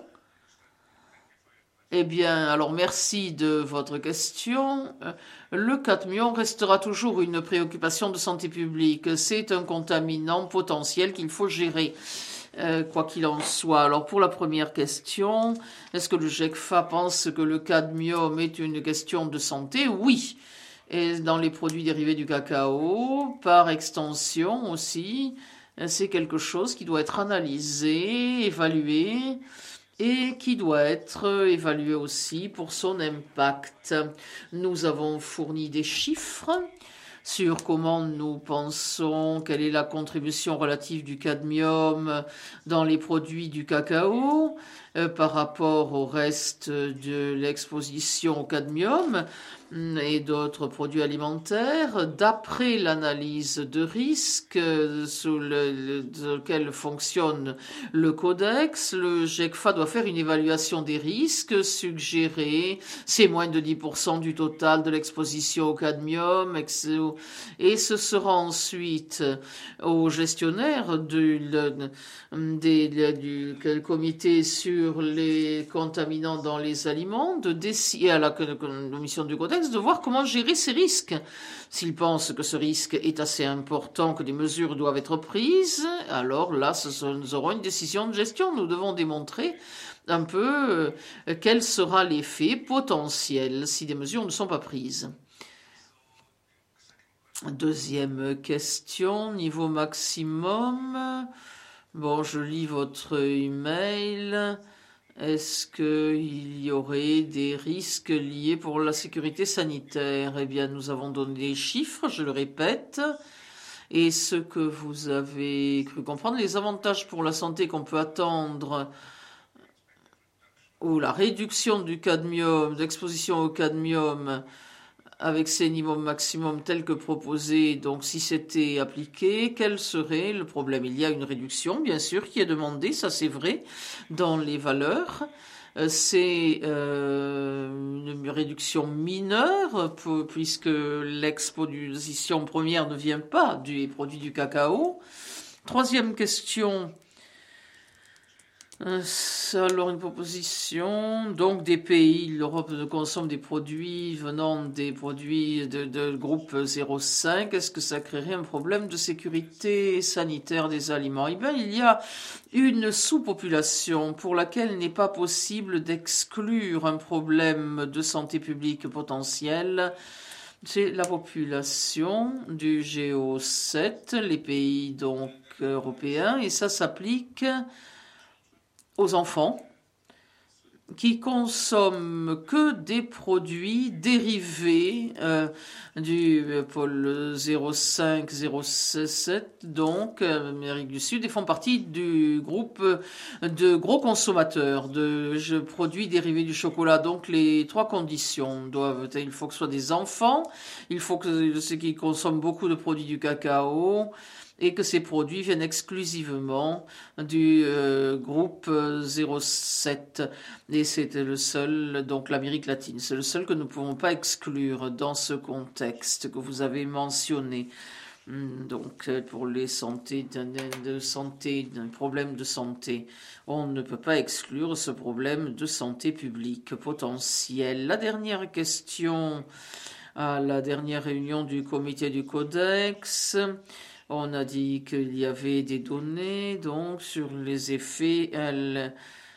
Eh bien, alors merci de votre question. Le cadmium restera toujours une préoccupation de santé publique. C'est un contaminant potentiel qu'il faut gérer, euh, quoi qu'il en soit. Alors pour la première question, est-ce que le GECFA pense que le cadmium est une question de santé? Oui. Et dans les produits dérivés du cacao, par extension aussi, c'est quelque chose qui doit être analysé, évalué, et qui doit être évalué aussi pour son impact. Nous avons fourni des chiffres sur comment nous pensons, quelle est la contribution relative du cadmium dans les produits du cacao euh, par rapport au reste de l'exposition au cadmium et d'autres produits alimentaires, d'après l'analyse de risque sous le, le, lequel fonctionne le Codex. Le GECFA doit faire une évaluation des risques suggérés, c'est moins de dix pour cent du total de l'exposition au cadmium, et ce sera ensuite au gestionnaire du, le, des, du, du comité sur sur les contaminants dans les aliments, de décider à la commission du codex de voir comment gérer ces risques. S'ils pensent que ce risque est assez important, que des mesures doivent être prises, alors là, ce, nous aurons une décision de gestion. Nous devons démontrer un peu euh, quel sera l'effet potentiel si des mesures ne sont pas prises. Deuxième question, niveau maximum. Bon, je lis votre email. Est-ce qu'il y aurait des risques liés pour la sécurité sanitaire? Eh bien, nous avons donné des chiffres, je le répète. Et ce que vous avez cru comprendre, les avantages pour la santé qu'on peut attendre, ou la réduction du cadmium, d'exposition au cadmium, avec ces niveaux maximum tels que proposés, donc si c'était appliqué, quel serait le problème? Il y a une réduction, bien sûr, qui est demandée, ça c'est vrai, dans les valeurs. C'est euh, une réduction mineure, pour, puisque l'exposition première ne vient pas des produits du cacao. Troisième question. Alors, une proposition, donc des pays, l'Europe consomme des produits venant des produits de, de groupe zéro cinq. Est-ce que ça créerait un problème de sécurité sanitaire des aliments? Eh bien, il y a une sous-population pour laquelle il n'est pas possible d'exclure un problème de santé publique potentiel. C'est la population du G O sept, les pays donc européens, et ça s'applique aux enfants qui consomment que des produits dérivés euh, du pôle zéro cinq zéro sept, donc euh, Amérique du Sud, et font partie du groupe de gros consommateurs de je, produits dérivés du chocolat. Donc les trois conditions doivent, il faut que ce soit des enfants, il faut que ceux qui consomment beaucoup de produits du cacao, et que ces produits viennent exclusivement du euh, groupe zéro sept. Et c'était le seul, donc l'Amérique latine, c'est le seul que nous ne pouvons pas exclure dans ce contexte que vous avez mentionné. Donc, pour les santé, de santé, d'un problème de santé, on ne peut pas exclure ce problème de santé publique potentiel. La dernière question, à la dernière réunion du comité du Codex, on a dit qu'il y avait des données donc sur les effets elles,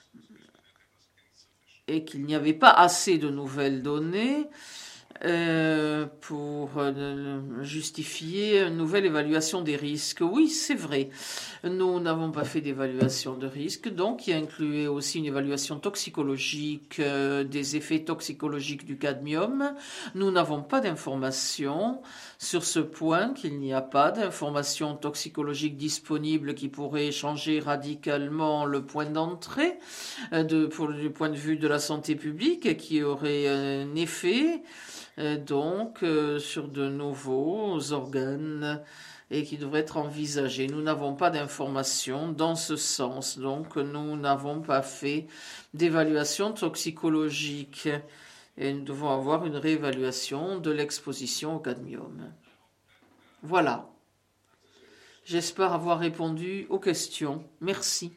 et qu'il n'y avait pas assez de nouvelles données euh, pour euh, justifier une nouvelle évaluation des risques. Oui, c'est vrai. Nous n'avons pas fait d'évaluation de risque, donc qui incluait aussi une évaluation toxicologique euh, des effets toxicologiques du cadmium. Nous n'avons pas d'informations sur ce point, qu'il n'y a pas d'informations toxicologiques disponibles qui pourraient changer radicalement le point d'entrée euh, de, pour du point de vue de la santé publique, et qui aurait un effet euh, donc euh, sur de nouveaux organes et qui devrait être envisagé. Nous n'avons pas d'informations dans ce sens, donc nous n'avons pas fait d'évaluation toxicologique et nous devons avoir une réévaluation de l'exposition au cadmium. Voilà. J'espère avoir répondu aux questions. Merci.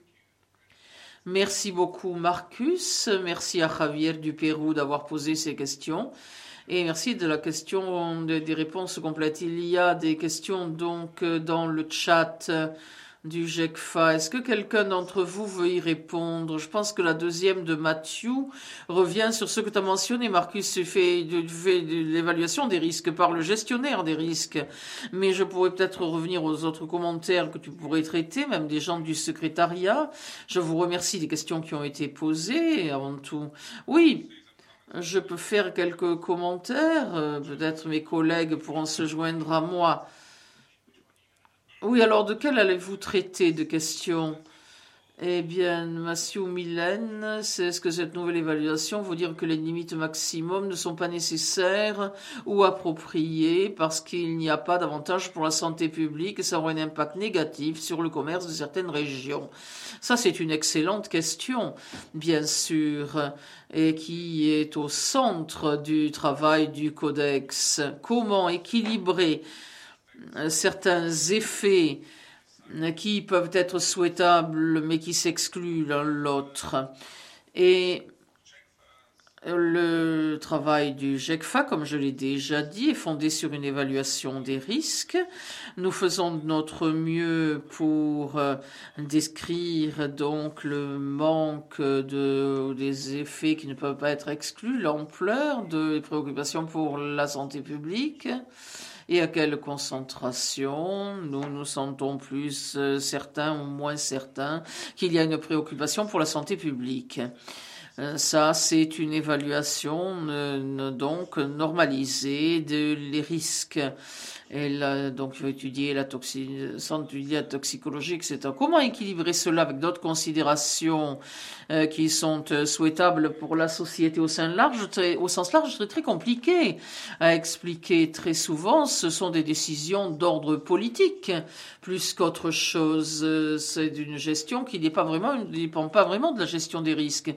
Merci beaucoup Marcus, merci à Javier du Pérou d'avoir posé ces questions. Et merci de la question, de, des réponses complètes. Il y a des questions donc dans le chat du G E C F A. Est-ce que quelqu'un d'entre vous veut y répondre? Je pense que la deuxième de Mathieu revient sur ce que tu as mentionné. Marcus fait de, fait de l'évaluation des risques par le gestionnaire des risques. Mais je pourrais peut-être revenir aux autres commentaires que tu pourrais traiter, même des gens du secrétariat. Je vous remercie des questions qui ont été posées avant tout. Oui. Je peux faire quelques commentaires, euh, peut-être mes collègues pourront se joindre à moi. Oui, alors de quelle allez-vous traiter de questions? Eh bien, Mathieu Mylène, c'est est-ce que cette nouvelle évaluation veut dire que les limites maximum ne sont pas nécessaires ou appropriées parce qu'il n'y a pas d'avantage pour la santé publique et ça aura un impact négatif sur le commerce de certaines régions? Ça, c'est une excellente question, bien sûr, et qui est au centre du travail du Codex. Comment équilibrer certains effets qui peuvent être souhaitables mais qui s'excluent l'un l'autre. Et le travail du GECFA, comme je l'ai déjà dit, est fondé sur une évaluation des risques. Nous faisons de notre mieux pour euh, décrire donc le manque de, des effets qui ne peuvent pas être exclus, l'ampleur des préoccupations pour la santé publique et à quelle concentration nous nous sentons plus euh, certains ou moins certains qu'il y a une préoccupation pour la santé publique. Ça, c'est une évaluation euh, donc normalisée de les risques. Elle a donc étudié la, toxi- sans étudier la toxicologie, et cetera. Comment équilibrer cela avec d'autres considérations euh, qui sont euh, souhaitables pour la société au, sein large, très, au sens large, très, très compliqué à expliquer très souvent. Ce sont des décisions d'ordre politique plus qu'autre chose. C'est une gestion qui n'est pas vraiment, ne dépend pas vraiment de la gestion des risques.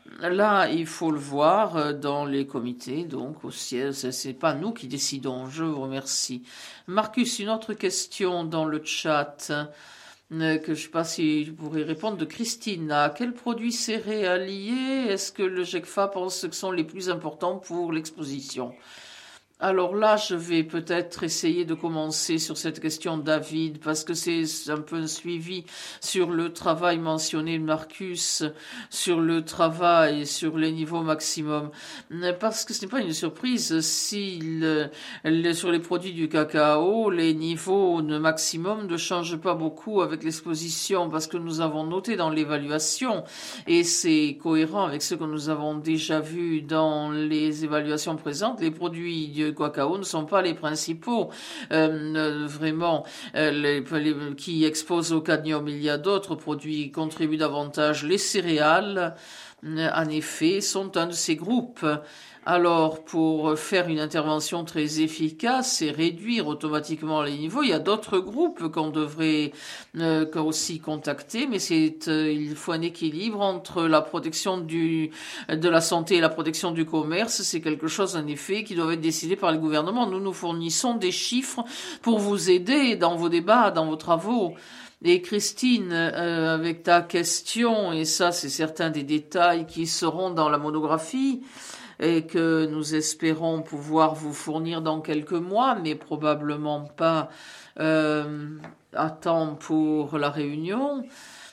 Là, il faut le voir dans les comités, donc au siège, c'est pas nous qui décidons. Je vous remercie. Marcus, une autre question dans le chat euh, que je ne sais pas si je pourrais répondre de Christine. À quels produits céréaliers est-ce que le GECFA pense que sont les plus importants pour l'exposition? Alors là, je vais peut-être essayer de commencer sur cette question, David, parce que c'est un peu un suivi sur le travail mentionné de Marcus, sur le travail, sur les niveaux maximum. Parce que ce n'est pas une surprise si le, le, sur les produits du cacao, les niveaux de maximum ne changent pas beaucoup avec l'exposition, parce que nous avons noté dans l'évaluation, et c'est cohérent avec ce que nous avons déjà vu dans les évaluations présentes, les produits du cacao ne sont pas les principaux euh, vraiment euh, les, les, qui exposent au cadmium. Il y a d'autres produits qui contribuent davantage. Les céréales, euh, en effet, sont un de ces groupes. Alors, pour faire une intervention très efficace et réduire automatiquement les niveaux, il y a d'autres groupes qu'on devrait euh, aussi contacter, mais c'est euh, il faut un équilibre entre la protection du, de la santé et la protection du commerce. C'est quelque chose, en effet, qui doit être décidé par le gouvernement. Nous nous fournissons des chiffres pour vous aider dans vos débats, dans vos travaux. Et Christine, euh, avec ta question, et ça, c'est certains des détails qui seront dans la monographie, et que nous espérons pouvoir vous fournir dans quelques mois, mais probablement pas euh, à temps pour la réunion.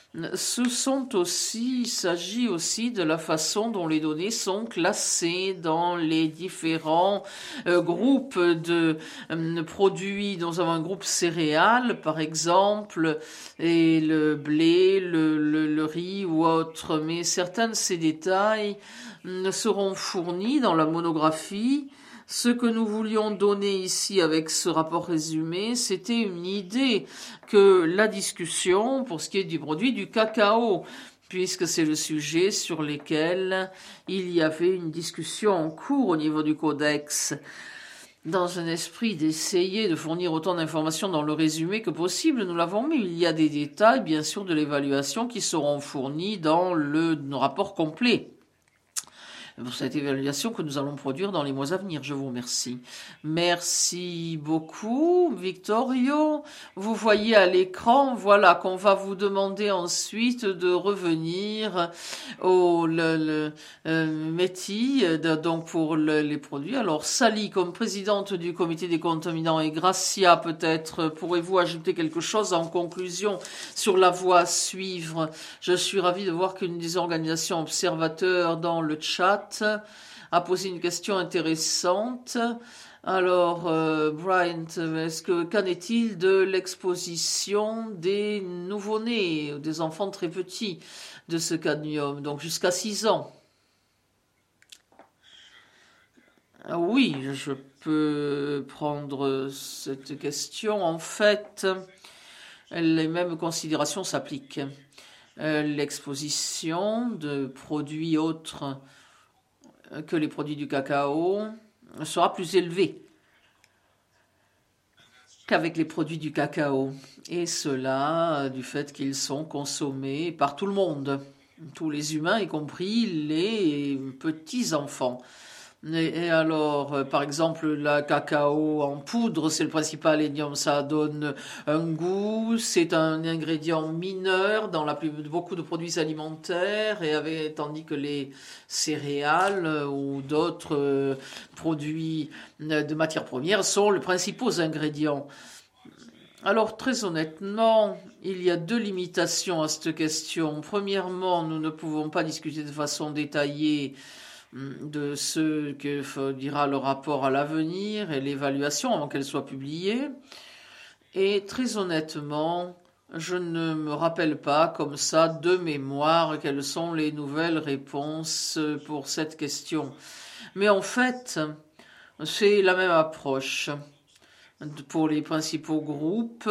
Ce sont aussi, il s'agit aussi de la façon dont les données sont classées dans les différents euh, groupes de euh, produits. Nous avons un groupe céréales, par exemple, et le blé, le, le, le riz ou autre. Mais certains de ces détails euh, seront fournis dans la monographie. Ce que nous voulions donner ici avec ce rapport résumé, c'était une idée que la discussion, pour ce qui est du produit du cacao, puisque c'est le sujet sur lequel il y avait une discussion en cours au niveau du codex, dans un esprit d'essayer de fournir autant d'informations dans le résumé que possible, nous l'avons mis. Il y a des détails, bien sûr, de l'évaluation qui seront fournis dans le, le rapport complet. Pour cette évaluation que nous allons produire dans les mois à venir. Je vous remercie. Merci beaucoup, Victorio. Vous voyez à l'écran, voilà, qu'on va vous demander ensuite de revenir au le, le, euh, métier, de, donc pour le, les produits. Alors, Sally, comme présidente du comité des contaminants, et Gracia, peut-être, pourrez-vous ajouter quelque chose en conclusion sur la voie à suivre? Je suis ravie de voir qu'une des organisations observateurs dans le chat a posé une question intéressante. Alors, euh, Bryant, est-ce que qu'en est-il de l'exposition des nouveau-nés, des enfants très petits de ce cadmium, donc jusqu'à six ans? Ah oui, je peux prendre cette question. En fait, les mêmes considérations s'appliquent. Euh, l'exposition de produits autres que les produits du cacao sera plus élevée qu'avec les produits du cacao. Et cela du fait qu'ils sont consommés par tout le monde, tous les humains, y compris les petits-enfants. Et, et alors, euh, par exemple, la cacao en poudre, c'est le principal ingrédient, ça donne un goût, c'est un ingrédient mineur dans la plus, beaucoup de produits alimentaires, et avec, tandis que les céréales euh, ou d'autres euh, produits euh, de matières premières sont les principaux ingrédients. Alors, très honnêtement, il y a deux limitations à cette question. Premièrement, nous ne pouvons pas discuter de façon détaillée de ce que dira le rapport à l'avenir et l'évaluation avant qu'elle soit publiée. Et très honnêtement, je ne me rappelle pas comme ça de mémoire quelles sont les nouvelles réponses pour cette question. Mais en fait, c'est la même approche pour les principaux groupes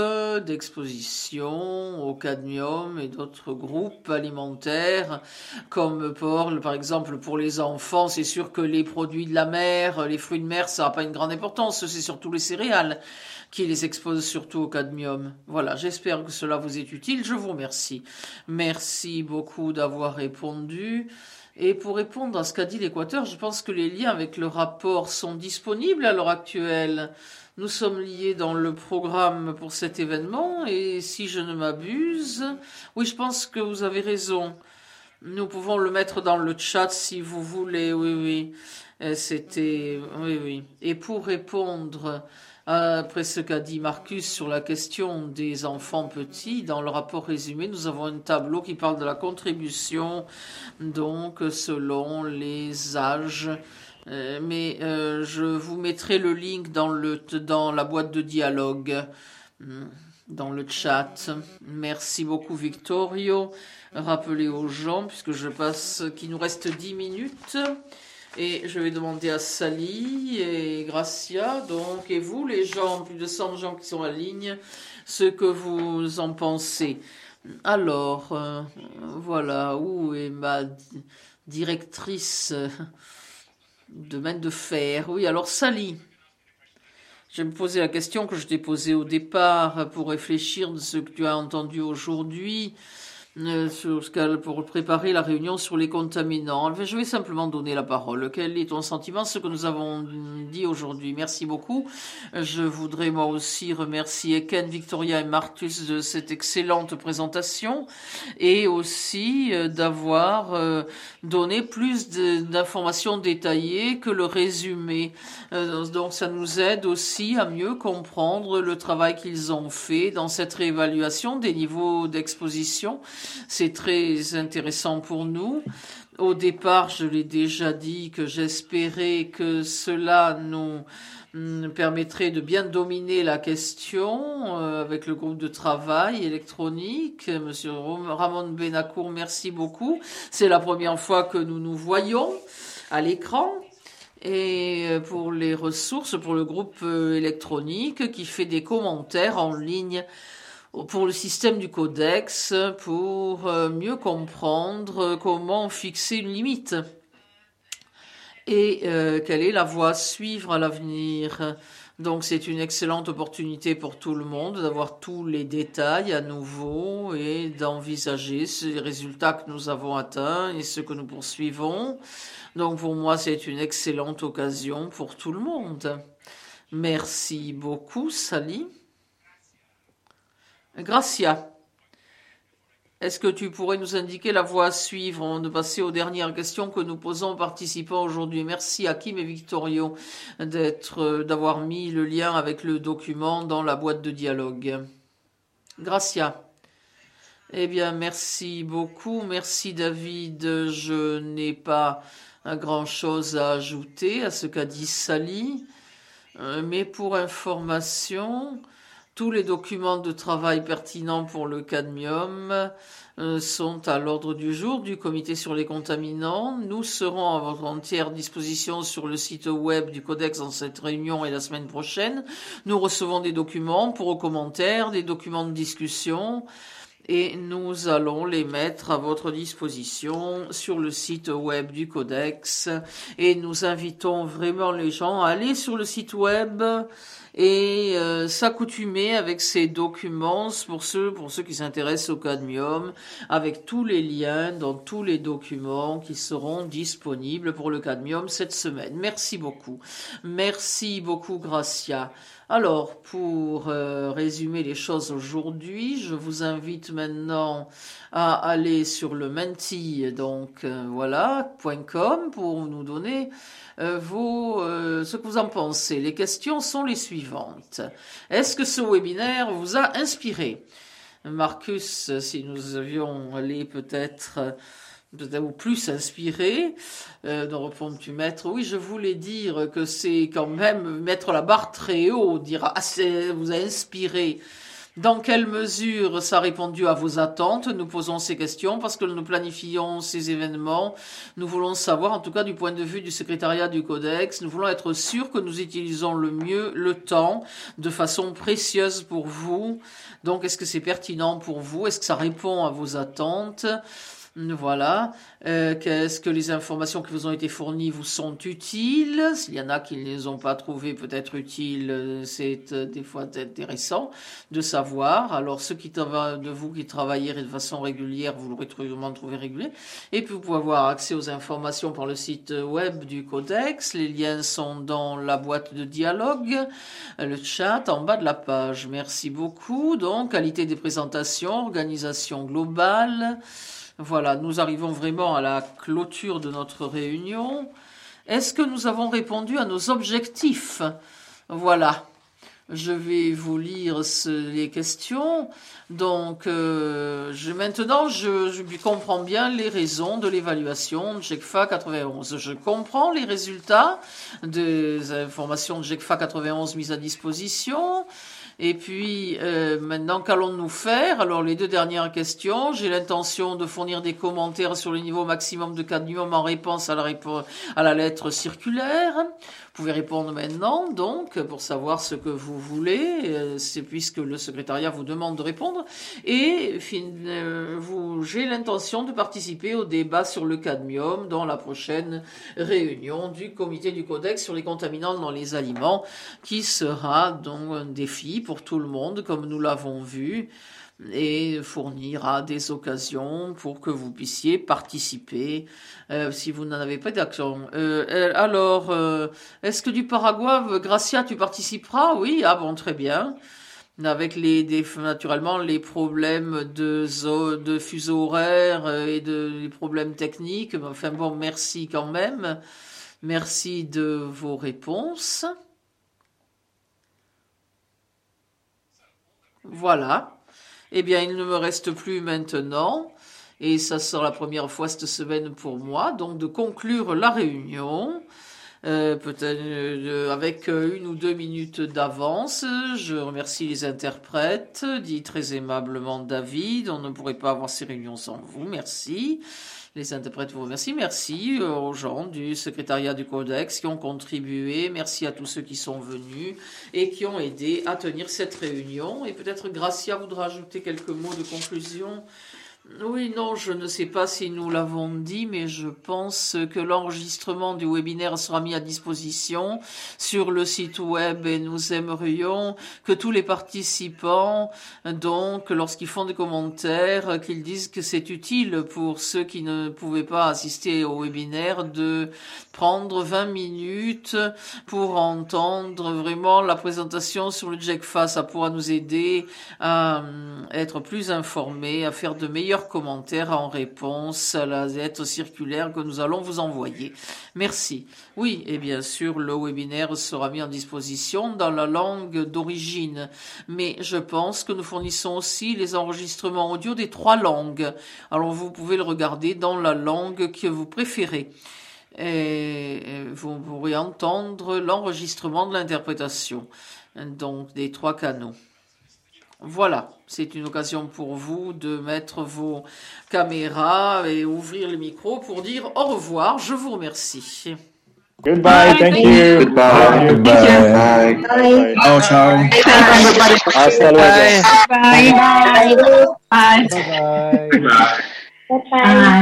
d'exposition au cadmium et d'autres groupes alimentaires, comme pour, par exemple pour les enfants, c'est sûr que les produits de la mer, les fruits de mer, ça n'a pas une grande importance, c'est surtout les céréales qui les exposent surtout au cadmium. Voilà, j'espère que cela vous est utile, je vous remercie. Merci beaucoup d'avoir répondu. Et pour répondre à ce qu'a dit l'Équateur, je pense que les liens avec le rapport sont disponibles à l'heure actuelle. Nous sommes liés dans le programme pour cet événement et si je ne m'abuse, oui, je pense que vous avez raison. Nous pouvons le mettre dans le chat si vous voulez, oui, oui. C'était, oui, oui. Et pour répondre après ce qu'a dit Marcus sur la question des enfants petits, dans le rapport résumé, nous avons un tableau qui parle de la contribution, donc selon les âges. Euh, mais euh, je vous mettrai le link dans, le, dans la boîte de dialogue, dans le chat. Merci beaucoup Victorio. Rappelez aux gens, puisque je passe, qu'il nous reste dix minutes. Et je vais demander à Sally et Gracia, donc, et vous, les gens, plus de cent gens qui sont en ligne, ce que vous en pensez. Alors, euh, voilà, où est ma directrice de main de fer? Oui, alors Sally, je vais me poser la question que je t'ai posée au départ pour réfléchir de ce que tu as entendu aujourd'hui. Pour préparer la réunion sur les contaminants. Je vais simplement donner la parole. Quel est ton sentiment, ce que nous avons dit aujourd'hui? Merci beaucoup. Je voudrais moi aussi remercier Ken, Victoria et Marcus de cette excellente présentation et aussi d'avoir donné plus d'informations détaillées que le résumé. Donc ça nous aide aussi à mieux comprendre le travail qu'ils ont fait dans cette réévaluation des niveaux d'exposition. C'est très intéressant pour nous. Au départ, je l'ai déjà dit que j'espérais que cela nous permettrait de bien dominer la question euh, avec le groupe de travail électronique. Monsieur Ramon Benacour, merci beaucoup. C'est la première fois que nous nous voyons à l'écran. Et pour les ressources, pour le groupe électronique qui fait des commentaires en ligne pour le système du codex, pour mieux comprendre comment fixer une limite et euh, quelle est la voie à suivre à l'avenir. Donc c'est une excellente opportunité pour tout le monde d'avoir tous les détails à nouveau et d'envisager les résultats que nous avons atteints et ce que nous poursuivons. Donc pour moi, c'est une excellente occasion pour tout le monde. Merci beaucoup, Sally. Gracia, est-ce que tu pourrais nous indiquer la voie à suivre avant de passer aux dernières questions que nous posons aux participants aujourd'hui? Merci à Kim et Victorio d'être, d'avoir mis le lien avec le document dans la boîte de dialogue. Gracia. Eh bien, merci beaucoup. Merci David. Je n'ai pas grand-chose à ajouter à ce qu'a dit Sally. Mais pour information, tous les documents de travail pertinents pour le cadmium euh, sont à l'ordre du jour du comité sur les contaminants. Nous serons à votre entière disposition sur le site web du Codex dans cette réunion et la semaine prochaine. Nous recevons des documents pour vos commentaires, des documents de discussion et nous allons les mettre à votre disposition sur le site web du Codex et nous invitons vraiment les gens à aller sur le site web et euh, s'accoutumer avec ces documents pour ceux, pour ceux qui s'intéressent au cadmium, avec tous les liens dans tous les documents qui seront disponibles pour le cadmium cette semaine. Merci beaucoup. Merci beaucoup, Gracia. Alors, pour euh, résumer les choses aujourd'hui, je vous invite maintenant à aller sur le menti, donc euh, voilà, .com pour nous donner euh, vos, euh, ce que vous en pensez. Les questions sont les suivantes. Est-ce que ce webinaire vous a inspiré? Marcus, si nous avions allé peut-être... peut-être ou plus inspiré, euh, de répondre-tu maître, oui, je voulais dire que c'est quand même mettre la barre très haut, dire ah, c'est, vous a inspiré. Dans quelle mesure ça a répondu à vos attentes? Nous posons ces questions parce que nous planifions ces événements. Nous voulons savoir, en tout cas du point de vue du secrétariat du Codex, nous voulons être sûrs que nous utilisons le mieux le temps de façon précieuse pour vous. Donc, est-ce que c'est pertinent pour vous? Est-ce que ça répond à vos attentes? Voilà. Euh, qu'est-ce que les informations qui vous ont été fournies vous sont utiles? S'il y en a qui ne les ont pas trouvées peut-être utiles, c'est euh, des fois intéressant de savoir. Alors, ceux qui travaillent, de vous qui travaillez de façon régulière, vous l'aurez sûrement trouvé régulier. Et puis, vous pouvez avoir accès aux informations par le site web du Codex. Les liens sont dans la boîte de dialogue, le chat en bas de la page. Merci beaucoup. Donc, qualité des présentations, organisation globale. Voilà, nous arrivons vraiment à la clôture de notre réunion. Est-ce que nous avons répondu à nos objectifs? Voilà, je vais vous lire ce, les questions. Donc, euh, je, maintenant, je, je comprends bien les raisons de l'évaluation de GECFA quatre-vingt-onze. Je comprends les résultats des informations de GECFA quatre-vingt-onze mises à disposition. Et puis, euh, maintenant, qu'allons-nous faire? Alors, les deux dernières questions. J'ai l'intention de fournir des commentaires sur le niveau maximum de cadmium en réponse à la, répo- à la lettre circulaire. Vous pouvez répondre maintenant, donc, pour savoir ce que vous voulez, euh, c'est puisque le secrétariat vous demande de répondre. Et fin, euh, vous, j'ai l'intention de participer au débat sur le cadmium dans la prochaine réunion du comité du Codex sur les contaminants dans les aliments, qui sera donc un défi pour tout le monde, comme nous l'avons vu, et fournira des occasions pour que vous puissiez participer euh, si vous n'en avez pas d'action. Euh, alors, euh, est-ce que du Paraguay, Gracia, tu participeras? Oui, ah bon, très bien. Avec les, des, naturellement les problèmes de, zo, de fuseau horaire et de, les problèmes techniques. Enfin bon, merci quand même. Merci de vos réponses. Voilà. Eh bien, il ne me reste plus maintenant, et ça sera la première fois cette semaine pour moi, donc de conclure la réunion, euh, peut-être euh, avec une ou deux minutes d'avance. Je remercie les interprètes, dit très aimablement David. On ne pourrait pas avoir ces réunions sans vous. Merci. Les interprètes vous remercient. Merci aux gens du secrétariat du Codex qui ont contribué. Merci à tous ceux qui sont venus et qui ont aidé à tenir cette réunion. Et peut-être Gracia voudra ajouter quelques mots de conclusion. Oui, non, je ne sais pas si nous l'avons dit, mais je pense que l'enregistrement du webinaire sera mis à disposition sur le site web et nous aimerions que tous les participants, donc, lorsqu'ils font des commentaires, qu'ils disent que c'est utile pour ceux qui ne pouvaient pas assister au webinaire de prendre vingt minutes pour entendre vraiment la présentation sur le GECFA. Ça pourra nous aider à être plus informés, à faire de meilleurs commentaires en réponse à la lettre circulaire que nous allons vous envoyer. Merci. Oui, et bien sûr, le webinaire sera mis en disposition dans la langue d'origine, mais je pense que nous fournissons aussi les enregistrements audio des trois langues. Alors, vous pouvez le regarder dans la langue que vous préférez. Et vous pourrez entendre l'enregistrement de l'interprétation, donc des trois canaux. Voilà, c'est une occasion pour vous de mettre vos caméras et ouvrir le micro pour dire au revoir. Je vous remercie. Goodbye. Thank you. Goodbye. Goodbye. Bye. Ciao, ciao. Hasta luego. Bye. Bye. Bye. Bye. Bye.